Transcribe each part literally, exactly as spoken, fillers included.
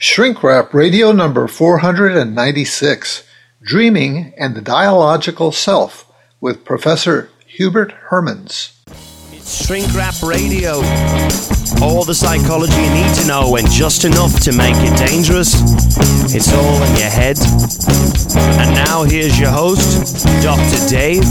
Shrink Wrap Radio number four hundred ninety-six, Dreaming and the Dialogical Self, with Professor Hubert Hermans. It's Shrink Wrap Radio. All the psychology you need to know and just enough to make it dangerous. It's all in your head. And now here's your host, Doctor Dave.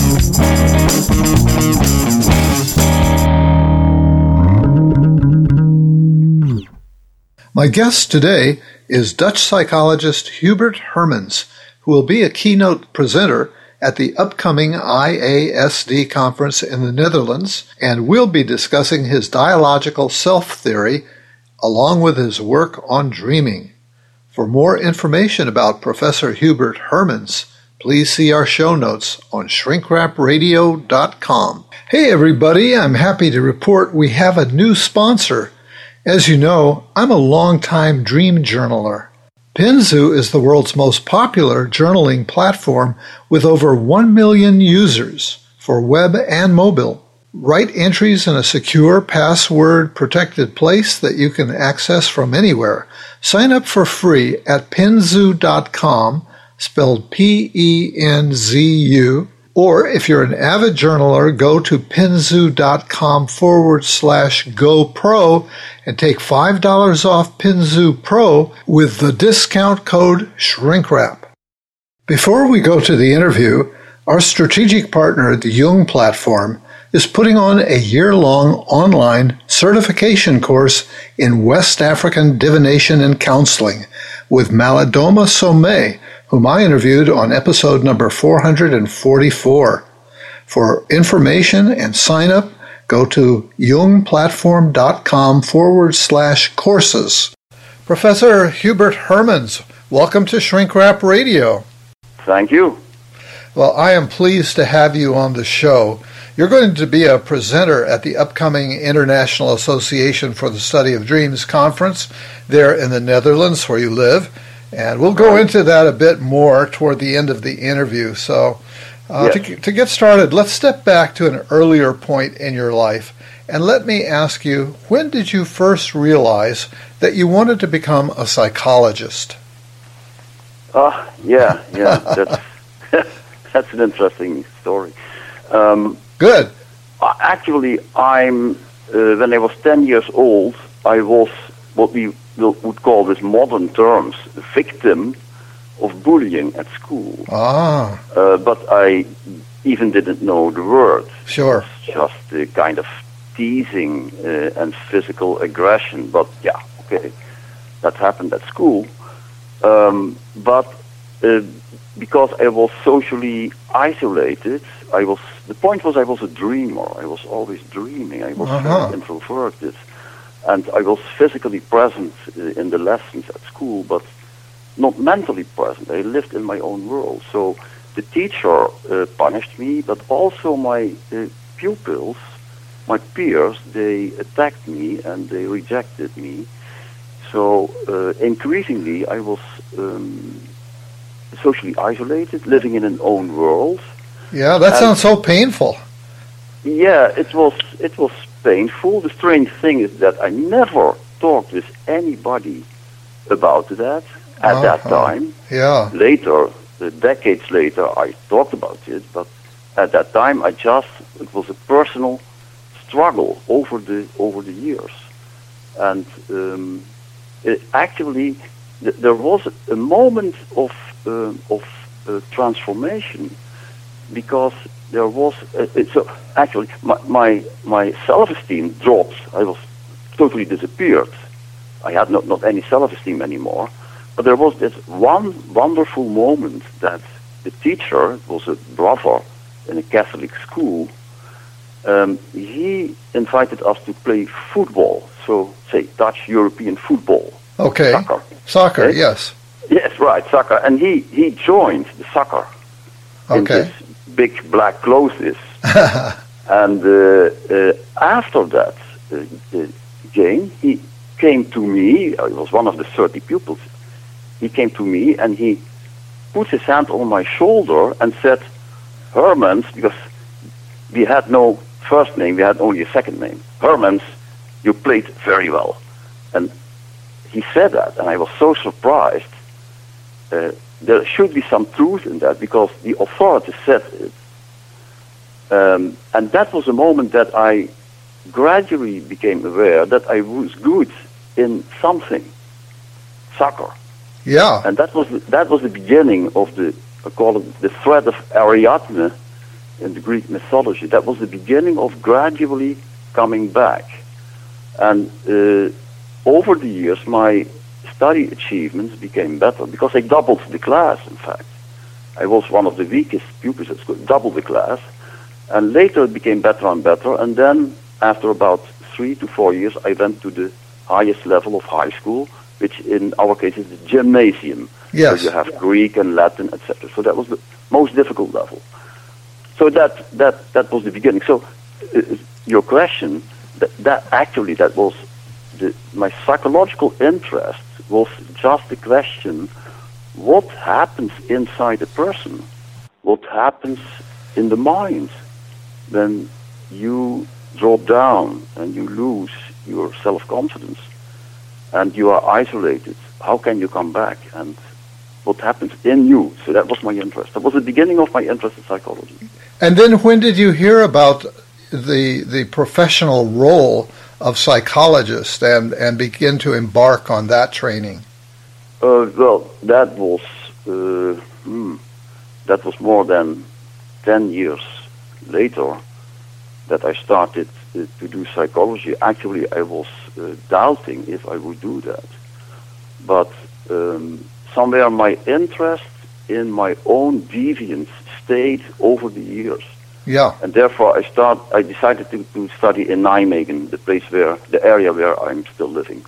My guest today is Dutch psychologist Hubert Hermans, who will be a keynote presenter at the upcoming I A S D conference in the Netherlands, and will be discussing his dialogical self theory along with his work on dreaming. For more information about Professor Hubert Hermans, please see our show notes on shrink wrap radio dot com. Hey everybody, I'm happy to report we have a new sponsor. As you know, I'm a long-time dream journaler. Penzu is the world's most popular journaling platform with over one million users for web and mobile. Write entries in a secure, password-protected place that you can access from anywhere. Sign up for free at penzu dot com, spelled P E N Z U, or if you're an avid journaler, go to penzu dot com forward slash go pro and take five dollars off Penzu Pro with the discount code SHRINKWRAP. Before we go to the interview, our strategic partner, the Jung Platform, is putting on a year-long online certification course in West African divination and counseling with Malidoma Somé, whom I interviewed on episode number four hundred forty-four. For information and sign up, go to jungplatform.com forward slash courses. Professor Hubert Hermans, welcome to Shrink Wrap Radio. Thank you. Well, I am pleased to have you on the show. You're going to be a presenter at the upcoming International Association for the Study of Dreams conference there in the Netherlands where you live. And we'll go into that a bit more toward the end of the interview. So uh, yes. to, to get started, let's step back to an earlier point in your life. And let me ask you, when did you first realize that you wanted to become a psychologist? Uh, yeah, yeah, that's, that's an interesting story. Um, Good. Actually, I'm, uh, when I was ten years old, I was what we would call with modern terms, a victim of bullying at school. Ah. Uh, but I even didn't know the word. Sure. It was just a kind of teasing uh, and physical aggression. But yeah, okay, that happened at school. Um, but uh, because I was socially isolated, I was. The point was I was a dreamer. I was always dreaming. I was uh-huh. very introverted. And I was physically present in the lessons at school, but not mentally present. I lived in my own world. So the teacher uh, punished me, but also my uh, pupils, my peers, they attacked me and they rejected me. So uh, increasingly I was um, socially isolated, living in an own world. Yeah, that and sounds so painful. Yeah, it was it was painful. The strange thing is that I never talked with anybody about that at uh-huh. that time. Yeah. Later, uh, decades later, I talked about it, but at that time, I just it was a personal struggle over the over the years, and um, it actually th- there was a moment of uh, of uh, transformation because. There was uh, it, so actually my, my my self-esteem dropped. I was totally disappeared. I had not not any self-esteem anymore. But there was this one wonderful moment that the teacher, it was a brother in a Catholic school, um, he invited us to play football. So say Dutch European football. Okay. Soccer. Soccer. Okay? Yes. Yes, right, soccer. And he he joined the soccer. In Okay. this big black clothes. And uh, uh, after that uh, the game, he came to me. I was one of the thirty pupils. He came to me and he put his hand on my shoulder and said, Hermans, because we had no first name, we had only a second name. Hermans, you played very well. And he said that, and I was so surprised. Uh, there should be some truth in that, because the authorities said it. Um, and that was a moment that I gradually became aware that I was good in something, soccer. Yeah. And that was the, that was the beginning of the, I call it the thread of Ariadne in the Greek mythology. That was the beginning of gradually coming back. And uh, over the years, my study achievements became better, because I doubled the class, in fact. I was one of the weakest pupils at school, doubled the class. And later it became better and better. And then, after about three to four years, I went to the highest level of high school, which in our case is the gymnasium. Yes. Where you have Greek and Latin, et cetera. So that was the most difficult level. So that that that was the beginning. So uh, your question, that, that actually that was the, my psychological interest was just the question: what happens inside a person? What happens in the mind when you drop down and you lose your self-confidence and you are isolated? How can you come back? And what happens in you? So that was my interest. That was the beginning of my interest in psychology. And then when did you hear about the the professional role of psychologist and, and begin to embark on that training? Uh, well, that was uh, hmm, that was more than ten years later that I started uh, to do psychology. Actually, I was uh, doubting if I would do that. But um, somewhere my interest in my own deviance stayed over the years. Yeah. And therefore I start I decided to, to study in Nijmegen, the place where the area where I'm still living.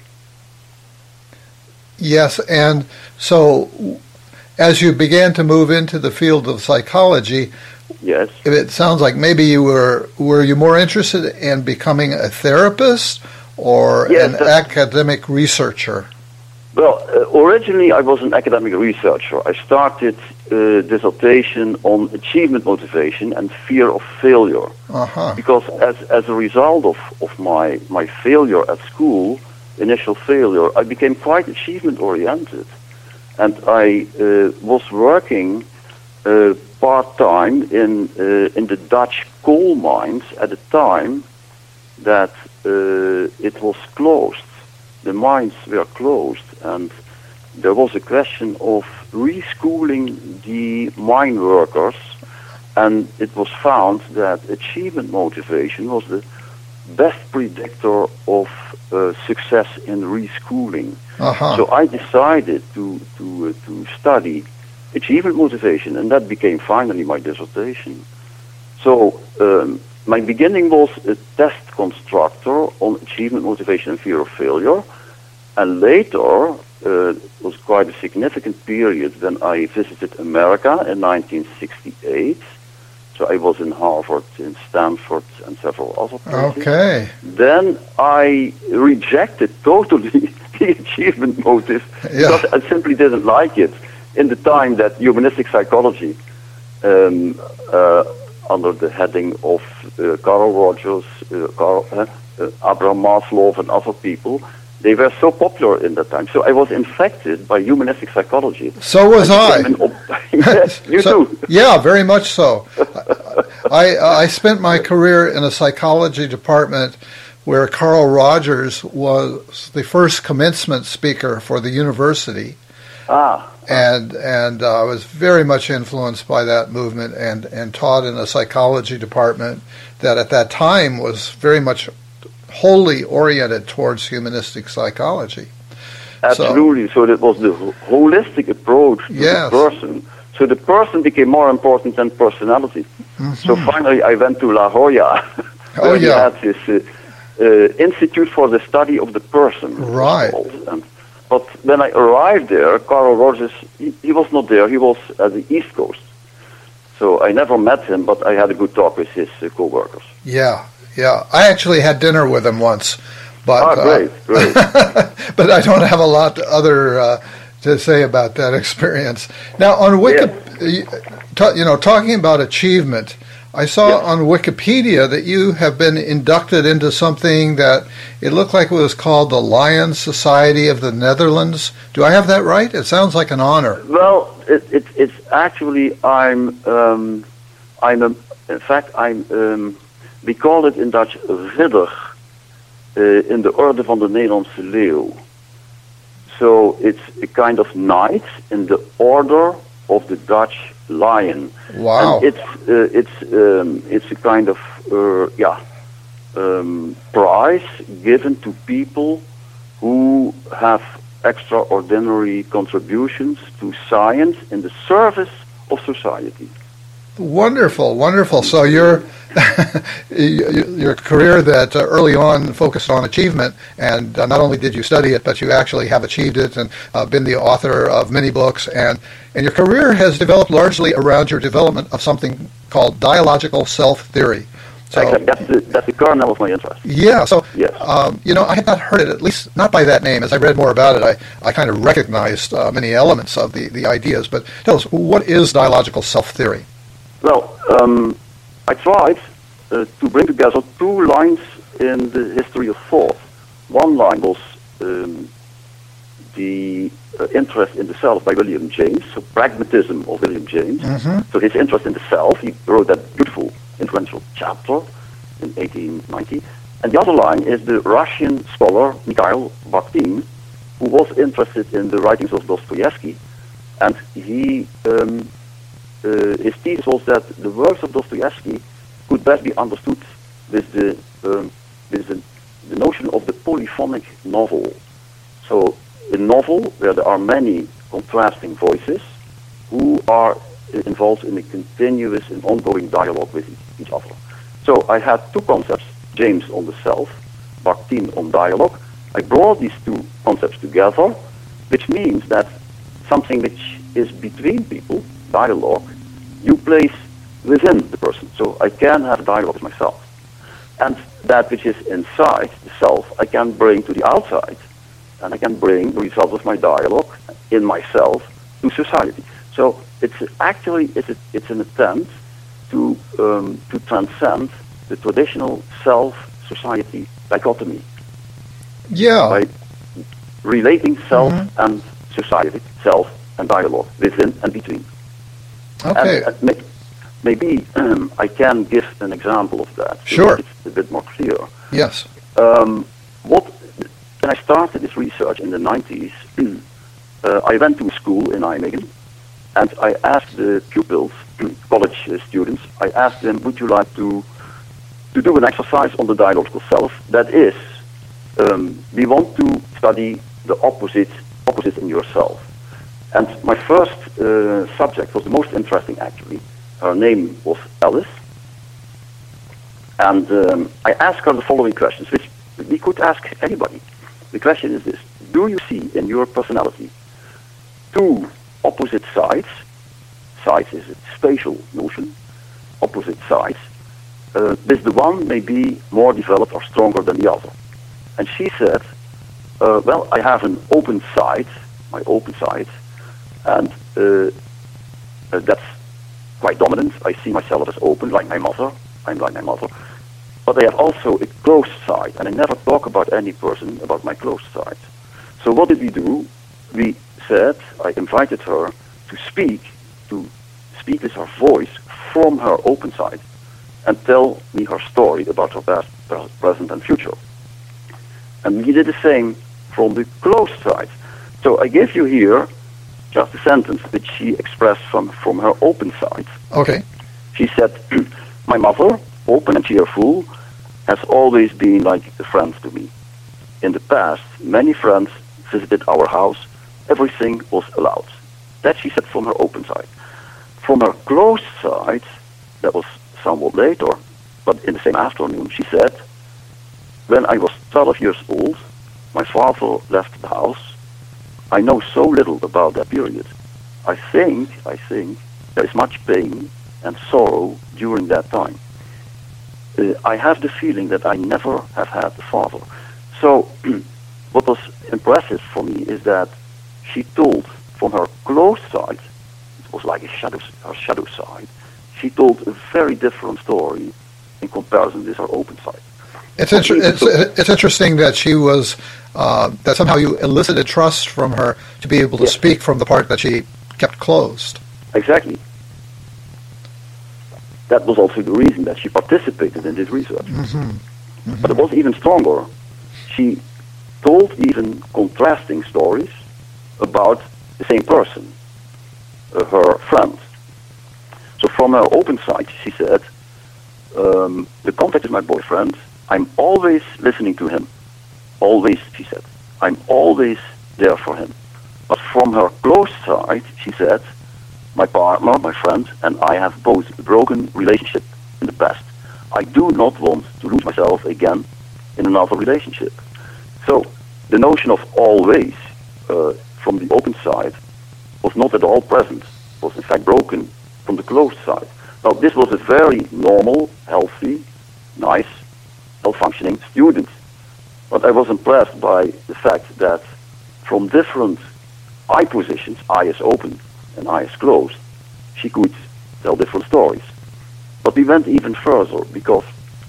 Yes, and so as you began to move into the field of psychology, yes, it sounds like maybe you were were you more interested in becoming a therapist or yes, an academic researcher? Well, uh, originally I was an academic researcher. I started a dissertation on achievement motivation and fear of failure. Uh-huh. Because as as a result of, of my, my failure at school, initial failure, I became quite achievement-oriented. And I uh, was working uh, part-time in, uh, in the Dutch coal mines at a time that uh, it was closed. The mines were closed, and there was a question of reschooling the mine workers, and it was found that achievement motivation was the best predictor of uh, success in reschooling. Uh-huh. So I decided to to uh, to study achievement motivation, and that became finally my dissertation. So um, my beginning was a test constructor on achievement motivation and fear of failure, and later uh, it was quite a significant period when I visited America in nineteen sixty-eight. So I was in Harvard, in Stanford, and several other places. Okay. Then I rejected totally the achievement motive Yeah. because I simply didn't like it. In the time that humanistic psychology, um, uh, under the heading of uh, Carl Rogers, uh, Carl, uh, uh, Abraham Maslow, and other people, they were so popular in that time. So I was infected by humanistic psychology. So was I. An, yes, you so, too. Yeah, very much so. I I spent my career in a psychology department where Carl Rogers was the first commencement speaker for the university. Ah. And and uh, I was very much influenced by that movement and, and taught in a psychology department that at that time was very much wholly oriented towards humanistic psychology. Absolutely. So, so that was the holistic approach to yes. the person. So the person became more important than personality. Mm-hmm. So finally I went to La Jolla, where oh, he yeah. had this uh, uh, Institute for the Study of the Person. Right. And, but when I arrived there, Carl Rogers, he, he was not there. He was at the East Coast. So I never met him, but I had a good talk with his uh, co-workers. Yeah, yeah. I actually had dinner with him once. But, ah, great, uh, great. but I don't have a lot other uh, to say about that experience. Now, on Wiki, Yeah. you, ta- you know, talking about achievement, I saw Yes. on Wikipedia that you have been inducted into something that it looked like it was called the Lions Society of the Netherlands. Do I have that right? It sounds like an honor. Well, it, it, it's actually I'm um, I'm a, in fact I'm um, we call it in Dutch ridder uh, in the Orde van de Nederlandse Leeuw. So it's a kind of knight in the Order of the Dutch Lion. Wow. And it's uh, it's um, it's a kind of uh, yeah um, prize given to people who have extraordinary contributions to science in the service of society. Wonderful, wonderful. So your your career that uh, early on focused on achievement, and uh, not only did you study it, but you actually have achieved it and uh, been the author of many books, and, and your career has developed largely around your development of something called dialogical self-theory. So, Exactly. That's the that's the kernel of my interest. yeah, so, Yes. um, you know, I had not heard it, at least not by that name. As I read more about it, I, I kind of recognized uh, many elements of the, the ideas. But tell us, what is dialogical self-theory? Well, um, I tried uh, to bring together two lines in the history of thought. One line was um, the uh, interest in the self by William James, so pragmatism of William James. Mm-hmm. So his interest in the self, he wrote that beautiful, influential chapter in eighteen ninety. And the other line is the Russian scholar Mikhail Bakhtin, who was interested in the writings of Dostoevsky. And he... Um, Uh, his thesis was that the works of Dostoevsky could best be understood with the um, with the, the notion of the polyphonic novel. So, a novel where there are many contrasting voices who are involved in a continuous and ongoing dialogue with each other. So, I had two concepts: James on the self, Bakhtin on dialogue. I brought these two concepts together, which means that something which is between people, dialogue, you place within the person. So I can have dialogue with myself. And that which is inside the self, I can bring to the outside. And I can bring the result of my dialogue in myself to society. So it's actually, it's, a, it's an attempt to, um, to transcend the traditional self-society dichotomy. Yeah. By relating self Mm-hmm. and society, self and dialogue, within and between. Okay. And, uh, may, maybe um, I can give an example of that. So Sure. that it's a bit more clear. Yes. Um, what when I started this research in the nineties, uh, I went to a school in Nijmegen, and I asked the pupils, college uh, students, I asked them, would you like to to do an exercise on the dialogical self? That is, um, we want to study the opposite opposite in yourself. And my first uh, subject was the most interesting, actually. Her name was Alice. And um, I asked her the following questions, which we could ask anybody. The question is this: do you see in your personality two opposite sides? Sides is a spatial notion. Opposite sides. Uh, this the one may be more developed or stronger than the other. And she said, uh, well, I have an open side, my open side, and uh, uh, that's quite dominant. I see myself as open, like my mother. I'm like my mother. But I have also a closed side, and I never talk about any person about my closed side. So what did we do? We said, I invited her to speak, to speak with her voice from her open side, and tell me her story about her past, present, and future. And we did the same from the closed side. So I give you here just a sentence which she expressed from, from her open side. Okay. She said, my mother, open and cheerful, has always been like a friend to me. In the past, many friends visited our house. Everything was allowed. That she said from her open side. From her closed side, that was somewhat later, but in the same afternoon, she said, when I was twelve years old, my father left the house. I know so little about that period. I think, I think, there is much pain and sorrow during that time. Uh, I have the feeling that I never have had a father. So, what was impressive for me is that she told from her closed side, it was like a shadow, her shadow side, she told a very different story in comparison with her open side. It's, inter- it's, it's interesting that she was, uh, that somehow you elicited trust from her to be able to yes. speak from the part that she kept closed. Exactly. That was also the reason that she participated in this research. Mm-hmm. Mm-hmm. But it was even stronger. She told even contrasting stories about the same person, uh, her friend. So from her open side, she said, um, the contact with my boyfriend, I'm always listening to him. Always, she said. I'm always there for him. But from her closed side, she said, my partner, my friend, and I have both a broken relationship in the past. I do not want to lose myself again in another relationship. So the notion of always uh, from the open side was not at all present, was in fact broken from the closed side. Now this was a very normal, healthy, nice, well-functioning student. But I was impressed by the fact that from different eye positions, eye is open and eye is closed, she could tell different stories. But we went even further because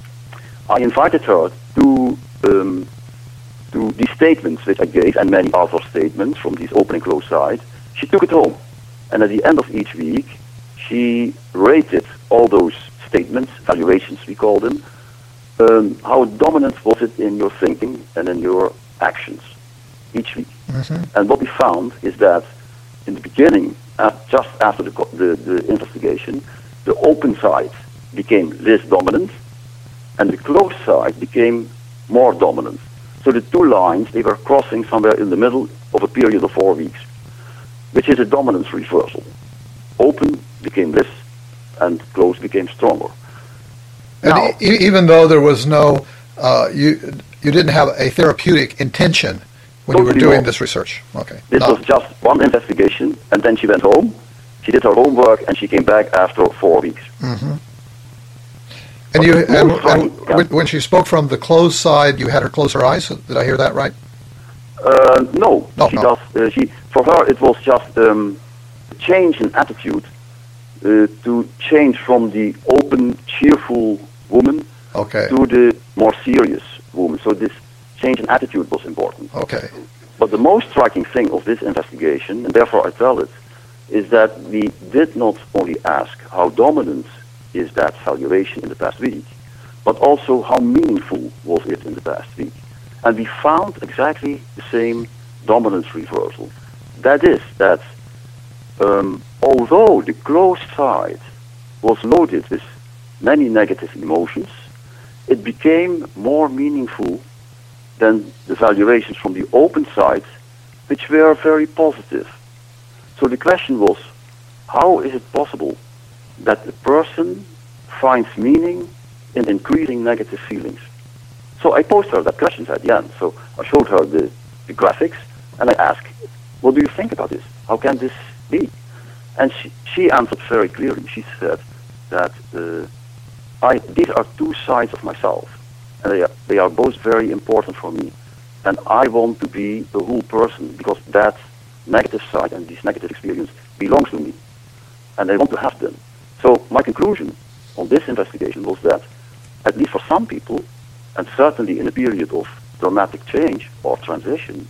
I invited her to um, to these statements which I gave and many other statements from these open and closed sides. She took it home, and at the end of each week, she rated all those statements, valuations we call them. Um, how dominant was it in your thinking and in your actions each week? Mm-hmm. And what we found is that in the beginning, uh, just after the, the, the investigation, the open side became less dominant and the closed side became more dominant. So the two lines, they were crossing somewhere in the middle of a period of four weeks, which is a dominance reversal. Open became less and closed became stronger. And now, e- even though there was no, uh, you you didn't have a therapeutic intention when totally you were doing not. this research. Okay. This no. was just one investigation, and then she went home, she did her homework, and she came back after four weeks. Mm-hmm. And you, and, and when, when she spoke from the closed side, you had her close her eyes. Did I hear that right? Uh, no, no, she no. does. Uh, she for her it was just um, a change in attitude uh, to change from the open, cheerful woman okay. to the more serious woman. So this change in attitude was important. Okay. But the most striking thing of this investigation, and therefore I tell it, is that we did not only ask how dominant is that valuation in the past week, but also how meaningful was it in the past week. And we found exactly the same dominance reversal. That is, that um, although the closed side was loaded with many negative emotions, it became more meaningful than the valuations from the open side, which were very positive. So the question was, how is it possible that a person finds meaning in increasing negative feelings? So I posed her that question at the end. So I showed her the, the graphics, and I asked, what do you think about this? How can this be? And she, she answered very clearly. She said that uh, I, these are two sides of myself, and they are, they are both very important for me. And I want to be the whole person, because that negative side and this negative experience belongs to me, and I want to have them. So my conclusion on this investigation was that, at least for some people, and certainly in a period of dramatic change or transition,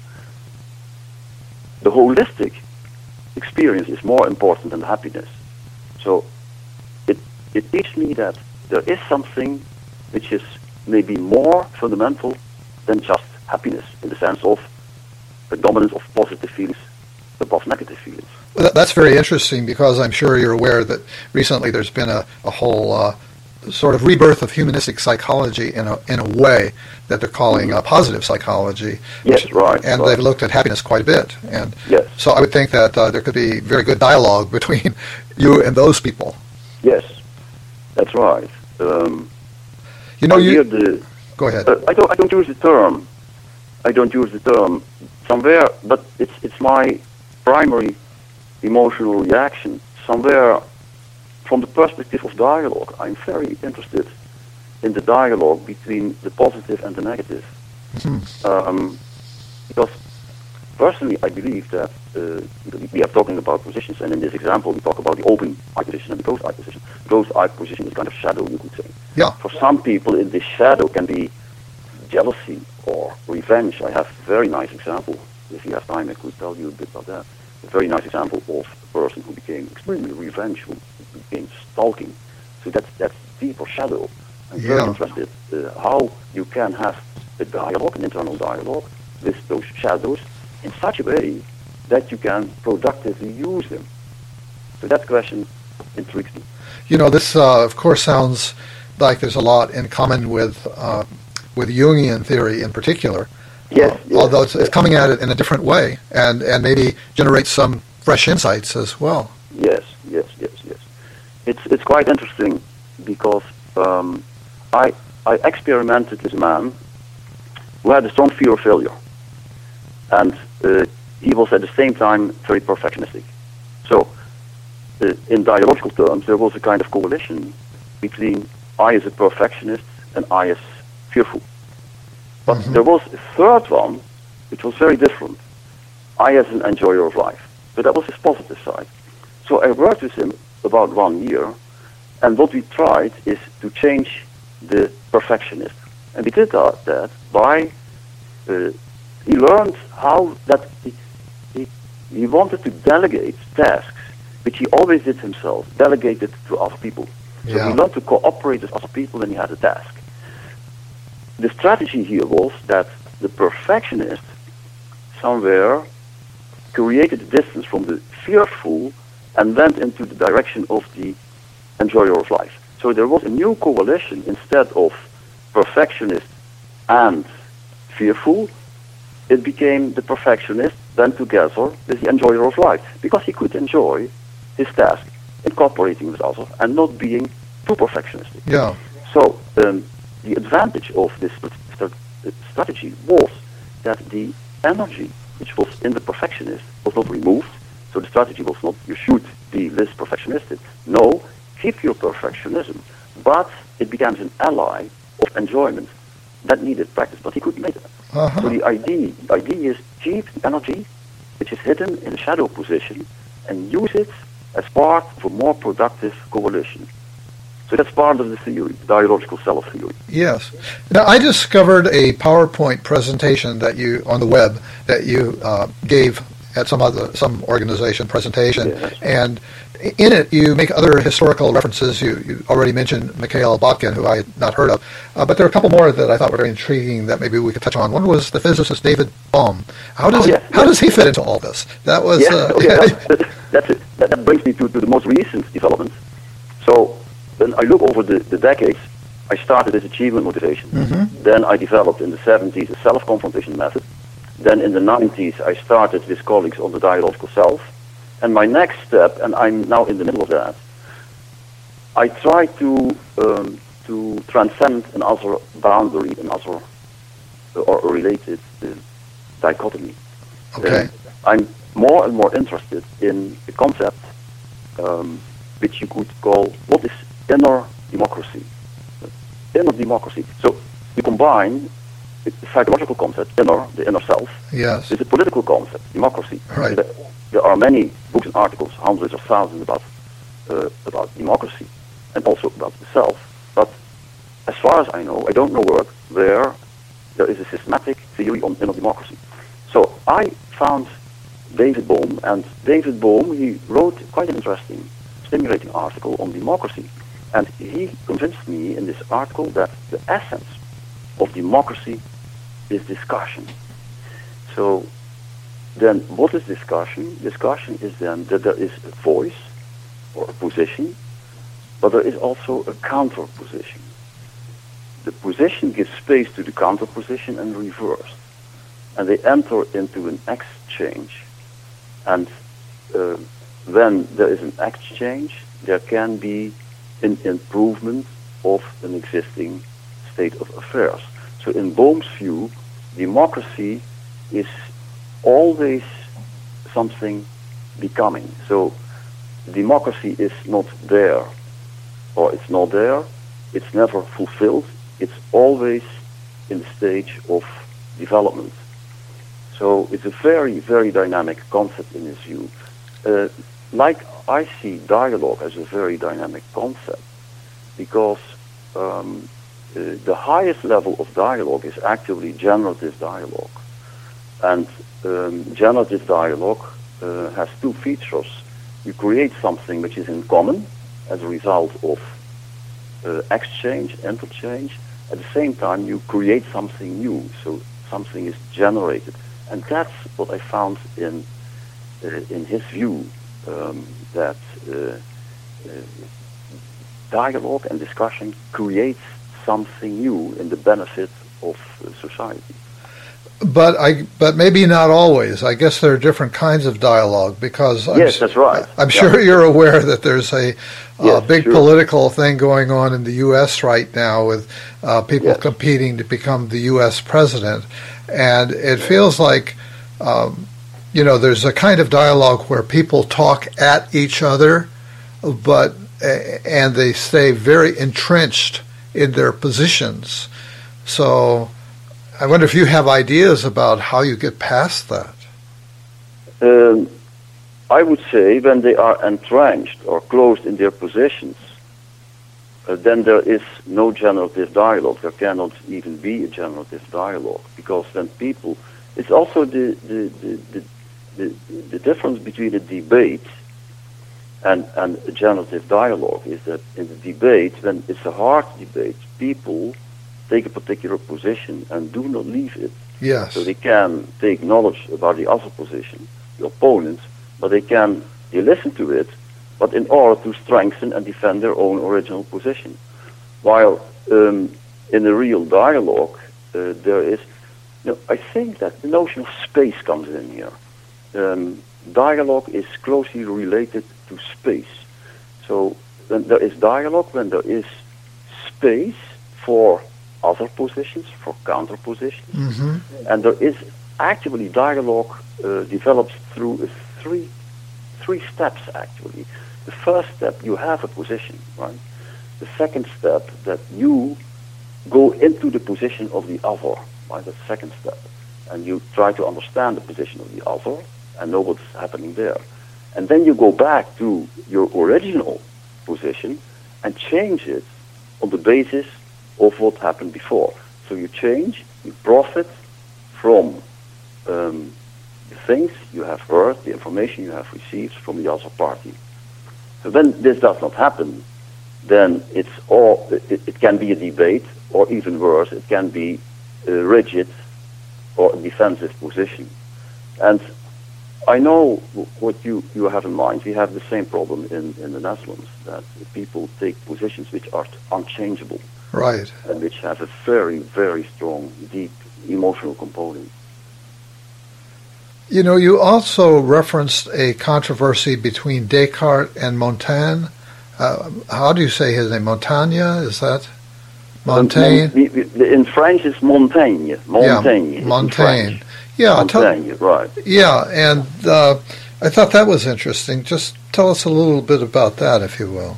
the holistic experience is more important than happiness. So it, it teaches me that there is something which is maybe more fundamental than just happiness, in the sense of the dominance of positive feelings above negative feelings. Well, that's very interesting, because I'm sure you're aware that recently there's been a, a whole uh, sort of rebirth of humanistic psychology in a in a way that they're calling mm-hmm. uh, positive psychology. Yes, which, right. And right. they've looked at happiness quite a bit. And yes. So I would think that uh, there could be very good dialogue between you and those people. Yes, that's right. Um, you know, I you... hear the, Go ahead. Uh, I don't. I don't use the term. I don't use the term somewhere, but it's it's my primary emotional reaction. Somewhere, from the perspective of dialogue, I'm very interested in the dialogue between the positive and the negative. Mm-hmm. Um, because personally, I believe that uh, we are talking about positions, and in this example, we talk about the open eye position and the closed eye position. The closed eye position is kind of shadow, you could say. Yeah. For some people, in this shadow can be jealousy or revenge. I have a very nice example. If you have time, I could tell you a bit about that. A very nice example of a person who became extremely revengeful, who became stalking. So that's that's deeper shadow. I'm very Yeah. interested uh, how you can have a dialogue, an internal dialogue, with those shadows in such a way that you can productively use them. So that question intrigues me. You know, this uh, of course sounds like there's a lot in common with uh, with Jungian theory in particular. Yes, Uh, yes, although it's, it's yes. coming at it in a different way, and, and maybe generates some fresh insights as well. Yes, yes, yes, yes. It's it's quite interesting because um, I I experimented with a man who had a strong fear of failure, and uh, he was at the same time very perfectionistic. So, uh, in dialogical terms, there was a kind of coalition between I as a perfectionist and I as fearful. But Mhm. there was a third one, which was very different. I as an enjoyer of life. But that was his positive side. So I worked with him about one year, and what we tried is to change the perfectionist. And we did that, that by, uh, he learned how that he, he, he wanted to delegate tasks, which he always did himself, delegated to other people. So Yeah. he learned to cooperate with other people when he had a task. The strategy here was that the perfectionist somewhere created a distance from the fearful and went into the direction of the enjoyer of life. So there was a new coalition. Instead of perfectionist and fearful, it became the perfectionist then together with the enjoyer of life, because he could enjoy his task in cooperating with others and not being too perfectionistic. Yeah. So um, the advantage of this st- strategy was that the energy which was in the perfectionist was not removed. So the strategy was not you should be less perfectionistic. No, keep your perfectionism, but it becomes an ally of enjoyment. That needed practice, but he could make it. Uh-huh. So the idea, the idea is keep the energy which is hidden in a shadow position and use it as part of a more productive coalition. So that's part of the theory, dialogical self theory. Yes. Now, I discovered a PowerPoint presentation that you on the web that you uh, gave at some other some organization presentation, Yes. and in it you make other historical references. You, you already mentioned Mikhail Botkin, who I had not heard of, uh, but there are a couple more that I thought were very intriguing that maybe we could touch on. One was the physicist David Bohm. How does Oh, yes, how yes. does he fit into all this? That was Yeah, uh, okay, that, that's it. That, that brings me to, to the most recent development. So when I look over the, the decades, I started with achievement motivation. Mhm. Then I developed in the seventies a self-confrontation method. Then in the nineties, I started with colleagues on the dialogical self. And my next step, and I'm now in the middle of that, I try to um, to transcend another boundary, another uh, or related uh, dichotomy. okay. Uh, I'm more and more interested in the concept um, which you could call what is inner democracy. Uh, inner democracy. So you combine the psychological concept, inner, the inner self, Yes. with the political concept, democracy. Right. There, there are many books and articles, hundreds of thousands about uh, about democracy and also about the self. But as far as I know, I don't know work where there is a systematic theory on inner democracy. So I found David Bohm, and David Bohm, he wrote quite an interesting, stimulating article on democracy. And he convinced me in this article that the essence of democracy is discussion. So then what is discussion? Discussion is then that there is a voice or a position, but there is also a counter position. The position gives space to the counter position and reverse. And they enter into an exchange. And uh, when there is an exchange, there can be an improvement of an existing state of affairs. So in Bohm's view, democracy is always something becoming. So democracy is not there, or it's not there, it's never fulfilled, it's always in the stage of development. So it's a very, very dynamic concept in his view. Uh, like I see dialogue as a very dynamic concept, because um, uh, the highest level of dialogue is actually generative dialogue. And um, generative dialogue uh, has two features. You create something which is in common as a result of uh, exchange, interchange. At the same time, you create something new, so something is generated. And that's what I found in uh, in his view, um, that uh, uh, dialogue and discussion creates something new in the benefit of uh, society. But I, but maybe not always. I guess there are different kinds of dialogue, because I'm, yes, that's right. I'm yeah. sure you're aware that there's a, yes, a big sure. political thing going on in the U S right now with uh, people yes. competing to become the U S president, and it feels like, um, you know, there's a kind of dialogue where people talk at each other, but and they stay very entrenched in their positions. So I wonder if you have ideas about how you get past that. Um, I would say when they are entrenched or closed in their positions, uh, then there is no generative dialogue. There cannot even be a generative dialogue, because then people, it's also the, the, the, the, the, the difference between a debate and, and a generative dialogue is that in the debate, when it's a hard debate, people take a particular position and do not leave it. Yes. So they can take knowledge about the other position, the opponent, but they can they listen to it, but in order to strengthen and defend their own original position. While um, in a real dialogue, uh, there is, you know, I think that the notion of space comes in here. Um, dialogue is closely related to space. So when there is dialogue, when there is space for other positions, for counter positions, mm-hmm. and there is actually dialogue uh, develops through a three three steps actually. The first step, you have a position, right? The second step, that you go into the position of the other, right? That's the second step, and you try to understand the position of the other and know what's happening there, and then you go back to your original position and change it on the basis of what happened before. So you change, you profit from um, the things you have heard, the information you have received from the other party. So when this does not happen, then it's all, it, it can be a debate, or even worse, it can be a rigid or a defensive position. And I know what you, you have in mind. We have the same problem in, in the Netherlands, that people take positions which are unchangeable. Right. And which have a very, very strong, deep emotional component. You know, you also referenced a controversy between Descartes and Montaigne. Uh, how do you say his name? Montaigne? Is that Montaigne? Um, Mon- in French, it's Montaigne. Montaigne. Yeah, Montaigne. Yeah, Montaigne, tell, right. Yeah, and uh, I thought that was interesting. Just tell us a little bit about that, if you will.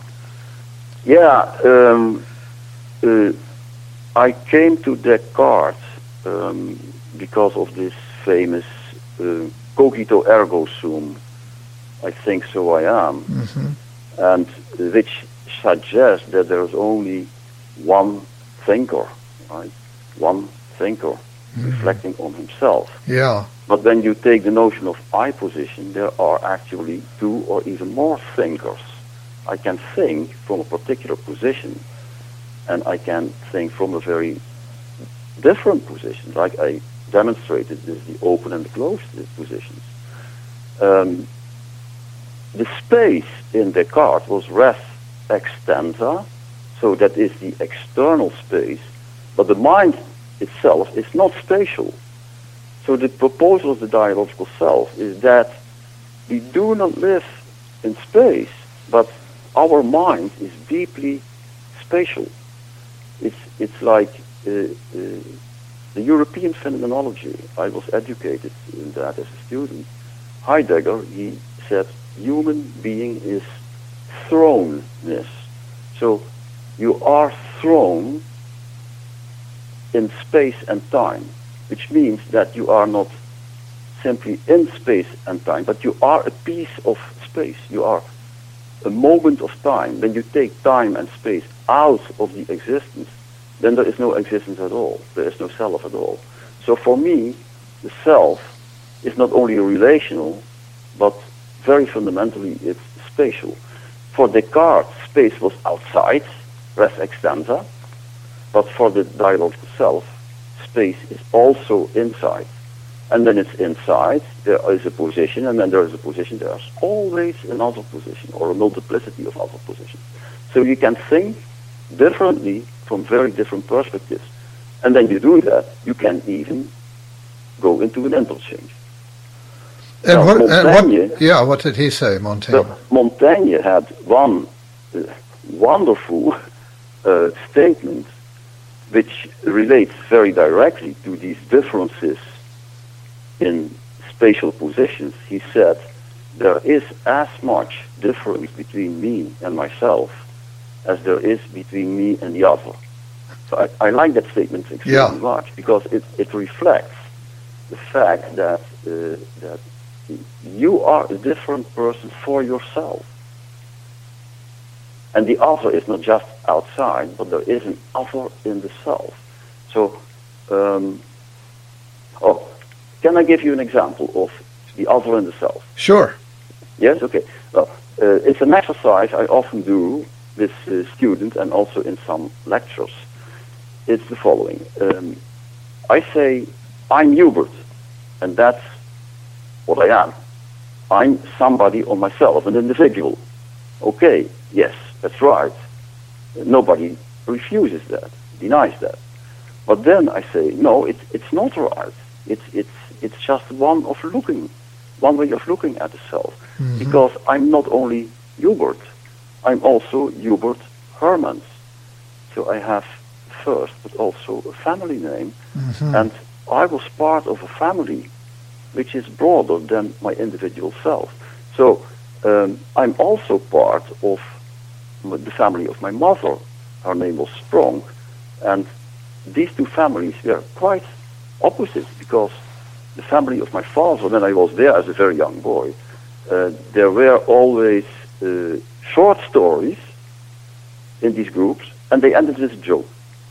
Yeah, um, uh, I came to Descartes um, because of this famous uh, cogito ergo sum, I think so I am, mm-hmm. and uh, which suggests that there is only one thinker, right? One thinker mm-hmm. reflecting on himself. Yeah. But when you take the notion of I position, there are actually two or even more thinkers. I can think from a particular position, and I can think from a very different position, like I demonstrated with the open and closed positions. Um, the space in Descartes was res extensa, so that is the external space, but the mind itself is not spatial. So the proposal of the dialogical self is that we do not live in space, but our mind is deeply spatial. It's it's like uh, uh, the European phenomenology. I was educated in that as a student. Heidegger, he said, human being is thrownness. So you are thrown in space and time, which means that you are not simply in space and time, but you are a piece of space. You are a moment of time. When you take time and space out of the existence, then there is no existence at all. There is no self at all. So for me, the self is not only relational, but very fundamentally it's spatial. For Descartes, space was outside, res extensa, but for the dialogue to self, space is also inside. And when it's inside, there is a position, and when there is a position, there's always another position, or a multiplicity of other positions. So you can think differently from very different perspectives. And when you do that, you can even go into an interchange. And, now, what, Montaigne, and what, yeah, what did he say, Montaigne? Well, Montaigne had one uh, wonderful uh, statement which relates very directly to these differences in spatial positions. He said, there is as much difference between me and myself as there is between me and the other. So I, I like that statement extremely yeah. much, because it, it reflects the fact that uh, that you are a different person for yourself. And the other is not just outside, but there is an other in the self. So, um, oh, can I give you an example of the other in the self? Sure. Yes, okay. Well, uh, it's an exercise I often do with uh, students and also in some lectures. It's the following. Um, I say, I'm Hubert, and that's what I am. I'm somebody on myself, an individual. Okay, yes, that's right. Nobody refuses that, denies that. But then I say, no, it, it's not right. It's, it's, it's just one of looking, one way of looking at the self. Mm-hmm. Because I'm not only Hubert, I'm also Hubert Hermans. So I have first, but also a family name. Mm-hmm. And I was part of a family which is broader than my individual self. So um, I'm also part of the family of my mother. Her name was Sprong. And these two families were quite opposite, because the family of my father, when I was there as a very young boy, uh, there were always uh, short stories in these groups, and they ended with a joke.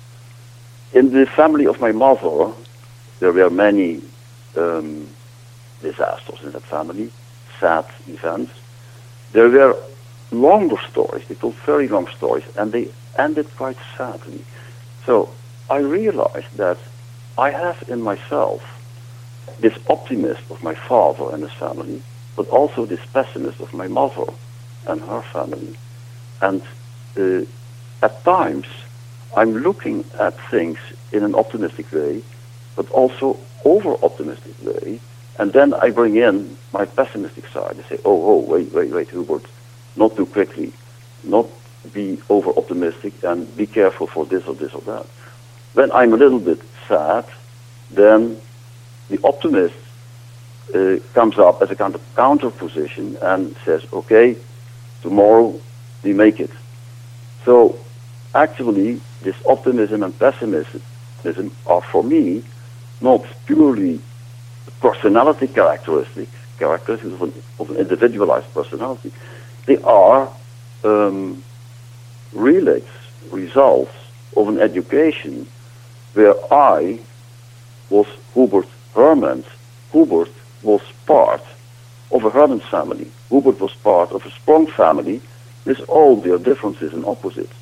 In the family of my mother, there were many um, disasters in that family, sad events. There were longer stories, they told very long stories, and they ended quite sadly. So I realized that I have in myself this optimist of my father and his family, but also this pessimist of my mother and her family. And uh, at times, I'm looking at things in an optimistic way, but also over-optimistic way, and then I bring in my pessimistic side. I say, oh, oh, wait, wait, wait, Hubert, not too quickly, not be over-optimistic, and be careful for this or this or that. When I'm a little bit sad, then the optimist uh, comes up as a kind of counter position and says, okay, tomorrow we make it. So actually, this optimism and pessimism are for me not purely personality characteristics, characteristics of an, of an individualized personality. They are um, relates, results of an education where I was Hubert Hermans. Hubert was part of a Hermans family. Hubert was part of a Sprong family with all their differences and opposites.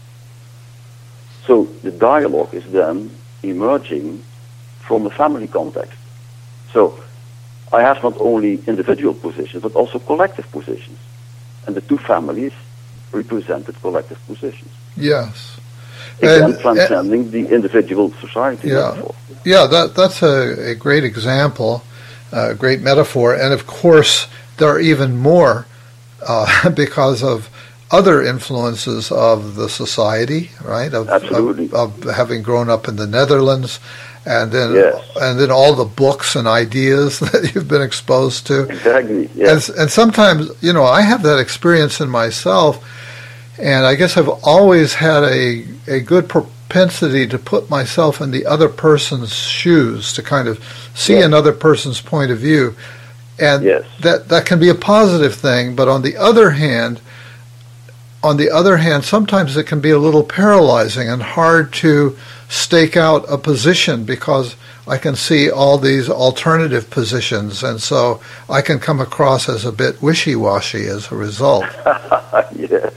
So the dialogue is then emerging from the family context. So I have not only individual positions, but also collective positions. And the two families represented collective positions. Yes. Again, and, transcending and, the individual society. Yeah, metaphor. yeah that, that's a, a great example, a great metaphor. And of course, there are even more uh, because of other influences of the society, right? Of, Absolutely. Of, of having grown up in the Netherlands, and then yes. and then all the books and ideas that you've been exposed to. Exactly. Yes. And, and sometimes, you know, I have that experience in myself, and I guess I've always had a a good pro- propensity to put myself in the other person's shoes, to kind of see Yes. another person's point of view. And Yes. that, that can be a positive thing, but on the other hand, on the other hand, sometimes it can be a little paralyzing and hard to stake out a position because I can see all these alternative positions, and so I can come across as a bit wishy-washy as a result. Yes.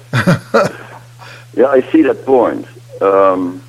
Yeah, I see that point. Um,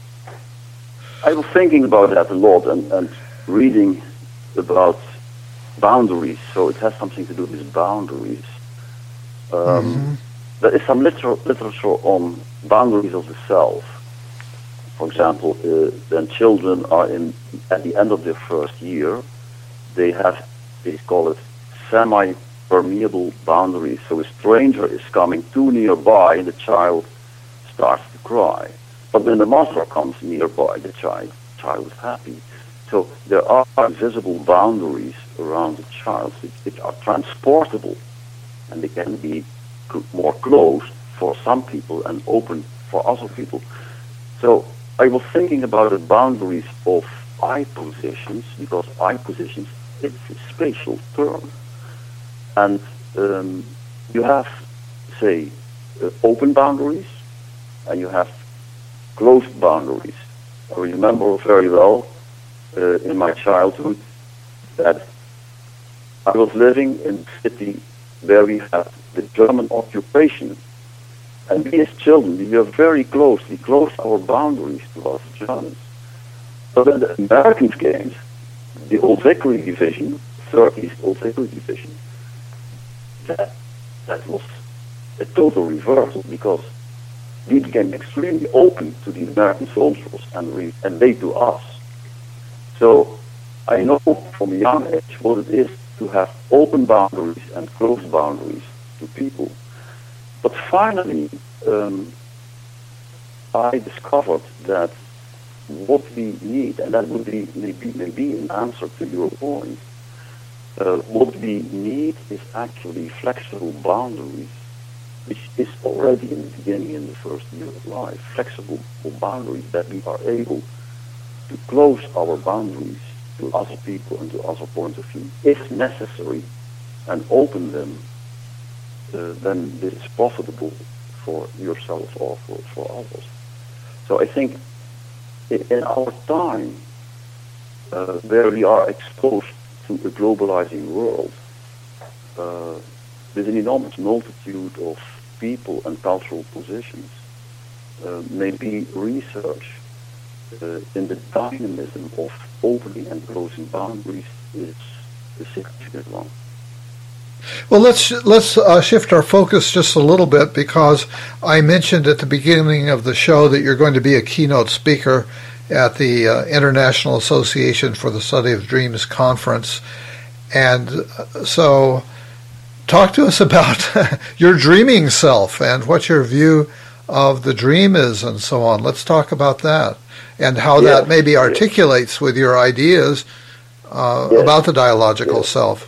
I was thinking about that a lot and, and reading about boundaries, so it has something to do with boundaries. Um, Mm-hmm. There is some liter- literature on boundaries of the self. For example, uh, when children are in at the end of their first year, they have, they call it semi-permeable boundaries. So a stranger is coming too nearby and the child starts to cry. But when the mother comes nearby, the child, child is happy. So there are visible boundaries around the child which, which are transportable, and they can be cl- more closed for some people and open for other people. So I was thinking about the boundaries of eye positions, because eye positions, it's a spatial term. And um, you have, say, uh, open boundaries, and you have closed boundaries. I remember very well uh, in my childhood that I was living in a city where we had the German occupation. And we as children, we were very close. We closed our boundaries towards the Germans. But when the Americans came, the Old Vickery Division, third East Old Vickery Division, that, that was a total reversal, because we became extremely open to the American soldiers and, we, and they to us. So I know from a young age what it is to have open boundaries and closed boundaries to people. But finally, um, I discovered that what we need, and that would be maybe, maybe an answer to your point, uh, what we need is actually flexible boundaries, which is already in the beginning, in the first year of life, flexible boundaries that we are able to close our boundaries to other people and to other points of view, if necessary, and open them, uh, then this is profitable for yourself or for, for others. So I think in, in our time, uh, where we are exposed to a globalizing world, uh, with an enormous multitude of people and cultural positions, uh, maybe research uh, in the dynamism of opening and closing boundaries is a significant one. Well, let's let's uh, shift our focus just a little bit, because I mentioned at the beginning of the show that you're going to be a keynote speaker at the uh, International Association for the Study of Dreams conference. And uh, so talk to us about your dreaming self and what your view of the dream is and so on. Let's talk about that and how yes. that maybe articulates with your ideas uh, yes. about the dialogical yes. self.